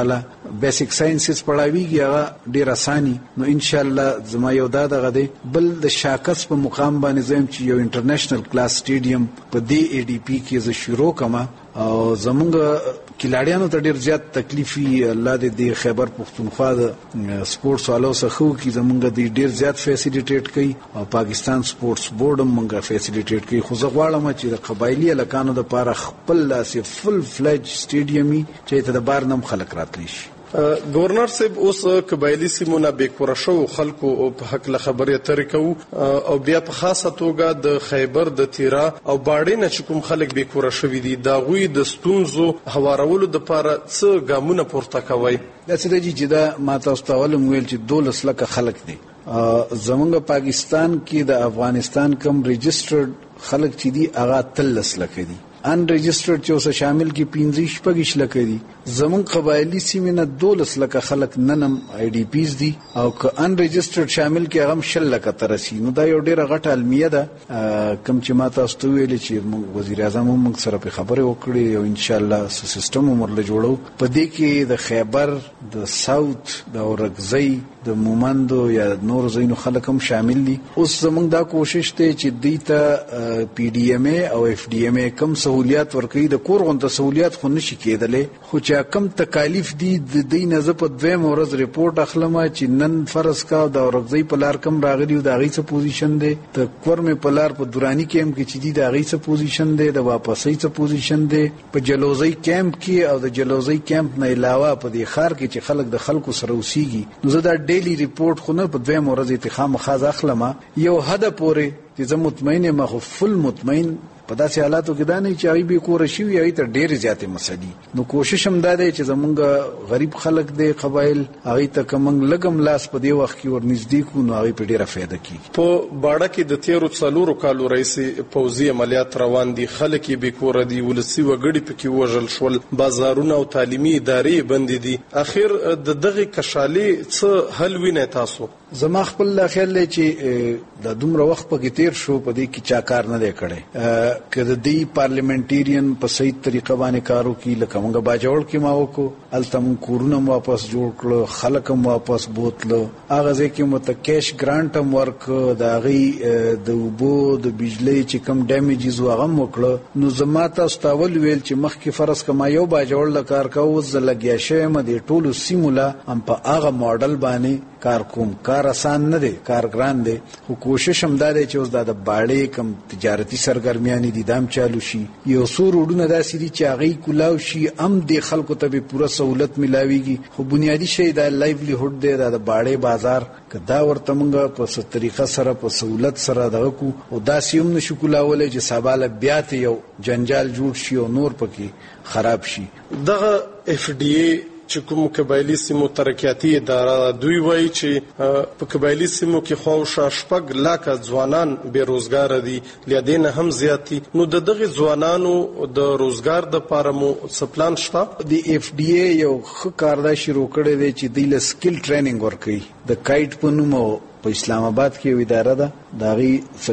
Speaker 4: بیسیک ساينسز پڑھاویږي هغه ډیر اساني. نو ان شاء الله زما یو دا دغه دی. بل د شاکس په مقام باندې زم چې یو انټرنیشنل کلاس سټیډیم په دی ای ډی پی کې ز شروع کما او زمونږ کلاړیانو ته ډیر زیات تکلیفي الله دې خیبر پختونخوا د سپورتس والو څخه کی زمونږ دې ډیر زیات فیسیلیټیټ کوي او پاکستان سپورتس بورډ هم مونږه فیسیلیټیټ کوي. خو زه غواړم چې د قبایلی الکانو د پاره خپل لاسه فل فلج سټیډیمي چې ته د بار نم خلک راتلی شي.
Speaker 3: گورنر صاحب اوس قبایلی سیمونه بیکوره شو خلکو په حق له خبرې اترې کوو او بیا په خاصه توګه د خیبر د تیرا او باړې نه چې کوم خلک بیکوره شوي دي دا غوي د ستونزو هوارولو د لپاره څه ګامونه پورته کوي؟
Speaker 4: دا څه دی چې دا ما تاسو ته ولوم ویل چې دولس لکه خلک دي زمونږ پاکستان کې د افغانستان کم رجسټرډ خلک چې دي هغه تلس لکه دي. ان رجسٹرډ چې اوسه شامل کی پینځه شپږ لکه دي. زمون قبایلی سیمه دولس لکه خلک ننم آی ډی پیز دي او که ان رجسٹرډ شامل کی هغه شل لکه ترسي. نو دا یو ډیره غټه المیه ده کوم چې ما تاسو ته ویل چې وزیر اعظم موږ سره په خبره وکړي او ان شاء الله سیستم عمرله جوړو. په دې کې د خیبر د ساوث د اورګزی د مومندو یا نور زینو خلک هم شامل دي. اوس زمونږ دا کوشش ته چې دیته پی ډی ایم ای او اف ډی ایم ای کم سہولیات ورکړي. د کور غونډه سہولیات خو نشي کېدلې خو چې کم تکالیف دي د دې نه زه په دویم ورځ ریپورت اخلم چې نن فرض کا د اورګزی په لار کم راغلی او د غي څه پوزیشن دی د کور مې په لار په دورانی کیمپ کې چې دی د غي څه پوزیشن دی د واپسۍ څه پوزیشن دی په جلوزی کیمپ کې او د جلوزی کیمپ نه علاوه په دې خار کې چې خلک د خلکو سره اوسېږي. نو زه دا ډیلی ریپورت خو نه په دویم ورځ اتخام خاص اخلم یو حد پورې چې زه مطمئن یم خو فل مطمئن په داسې حالاتو کې دا نه چې هغه به کور شي وي ته ډېر زیاتې مسلې. نو کوشش هم دا دی چې زمونږ غریب خلک دی قبایل هغه ته کوم لګم لاس په دی وخت کې ورنږدې کو نو هغه په ډېره فائدہ کیږي.
Speaker 3: په باړه کې د تیرو څلورو کالو رئیس پوځي عملیات روان دي خلک به کور دي ولسی وګړي پکې وژل شول بازارونه او تعلیمي ادارې بند دي. اخر د دغه کشالي څه حل ویني تاسو؟
Speaker 4: زما خپل لا خیال دی چې د دومره وخت په تیر شو په دې کې چا کار نه دی کړی که د دې پارلیمنټیرین په صحیح طریقه باندې کارو کې لکه موږ باجوړ کې ما وکړو التم کورونه واپس جوړ کړو خلک هم واپس بوتلو هغه ځکه متکیش ګرانټ هم ورک د غي د وبو د بجلی چې کم ډیمیجز واغم وکړو. نو زما تاسو ته ول ویل چې مخکې فرض کما یو باجوړ ل کار کاوه زلګیا شه مده ټولو سیمولا هم په هغه ماډل باندې کار کوم. کار آسان نه دی کار ګران دی خو کوشش هم دا دی چې اوس د باړې کم تجارتي سرګرمیانې دي دام چالو شي یو څو روډونه داسې دي چې هغه کولاو شي هم د خلکو ته به پوره سہولت ملاويږي. خو بنیادی شی دا لایولیهود دی د باړې بازار کدا ورته موږ په ست طریقه سره په سہولت سره دغه کو او داسې هم نشو کولاولې چې سباله بیا ته یو جنجال جوړ شي او نور پکې خراب شي.
Speaker 3: دغه اف ډی ای چې کوم قبایلی سیمو ترقیاتي اداره دوی وایي چې په قبایلی سیمو کې خو شپږ لاکه ځوانان بیروزګار دي لیدین هم زیاتی. نو د دغه ځوانانو د روزګار د لپاره مو څه پلان شته؟
Speaker 4: د اف ډی ای یو ښه کار دا شروع کړی دی چې د سکل ټریننګ ورکړي د کایټ په نوم په اسلام آباد کې یو اداره ده دا غي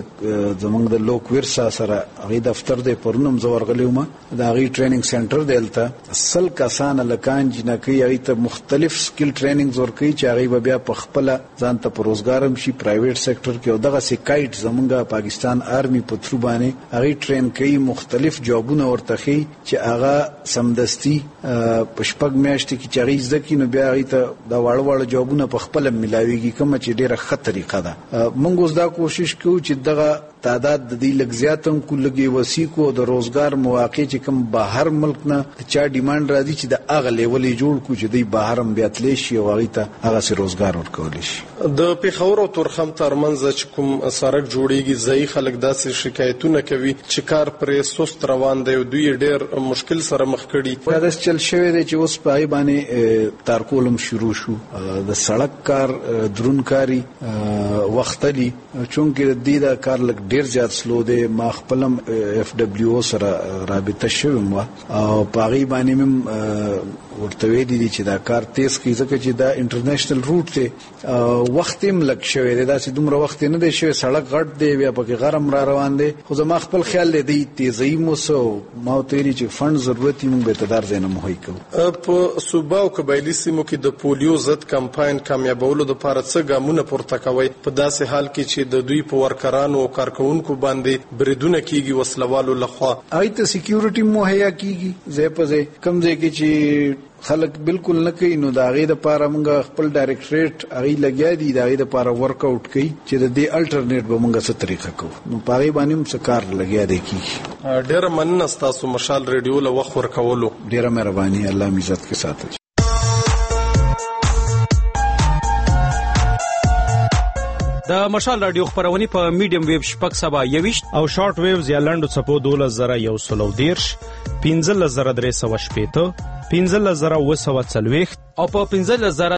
Speaker 4: زمونږ د لوک ورسا سره غي دفتر دی پرونم زور غلیوم دا غي ټریننګ سنټر دلته اصل کسان لکان جنکی غي ته مختلف سکل ټریننګ ورکوي چې هغه بیا په خپل ځان ته پروزګارم شي پرایویټ سېکټر کې او دغه سکایټ زمونږ پاکستان آرمي په تھرو باندې هغه ټرین کوي مختلف جابونه ورته خي چې هغه سمدستي په شپږ میاشتې کې چې هغه ځکه نو بیا هغه ته دا واړه واړه جابونه په خپل ملاويږي کوم چې ډیره طریقه ده. موږ اوس دا کوشش کوو چې دغه تعداد د دې لږ زیاتم کو لګي وسیکو د روزګار مواقع چې کوم بهر ملک نه چا ډیماند راځي چې د اغه لیولې جوړ کو چې د بهرم بیاتلی شي او هغه ته هغه سي روزګار ورکول شي.
Speaker 3: د پیښور او تورخم ترمنځ چې کوم سړک جوړیږي ځای خلک داسې شکایتونه کوي چې کار پرې سست روان دی او دوی ډېر مشکل سره مخ کړي.
Speaker 4: دا چل شوی دی چې اوس پای باندې تارکولم شروع شو د سړک کار درونکاری وختلی چونکه د دې دا کار لګ ډیر زیات سلو دی. ما خپلم اف دبليو سره رابطه شوم او پاغي باندې مم ورته وی دي چې دا کار تیز کی ځکه چې دا انټرنیشنل روټ دی، وخت هم لګ شوی دی، دا چې دومره وخت نه دی شوی، سړک غټ دی، بیا پکې غرم را روان دی. خو زما خپل خیال دی تیزی مو سو ما تیری چې فند ضرورت یې مونږ به تدار زینه مهیا کوو.
Speaker 3: په صوبا او قبایلی سیمو کې د پولیو ضد کمپاین کامیابولو لپاره څه ګامونه پورته کوي په داسې حال کې چې د دوی په ورکرانو او کارکونکو باندې بریدونه کیږي وسلوالو لخوا؟
Speaker 4: هغه ته سکیورټي مهیا کیږي ځای په ځای کوم ځای کې چې خلک بالکل نه کوي، نو دا غي د پاره مونږ خپل ډایریکټریټ هغه لګیا دي، دا غي د پاره ورک اوټ کوي چې د دې الټرنیټ به مونږ څه طریقه کوو، نو پاره باندې هم څه کار لګیا دی کی.
Speaker 3: ډیره مننه تاسو مشال ریډیو له وخت ورکولو.
Speaker 4: ډیره مهرباني، الله می عزت کې ساتي.
Speaker 28: د مشال رادیو خبرونه په میډیم ویب شپږ سبا یويشت او شارټ ویوز یا لنډو چپو دوله زره یو سلو دیرش پنځه زره درې سو شپېته پنځه زره و سو څلوېښت او په پنځه زره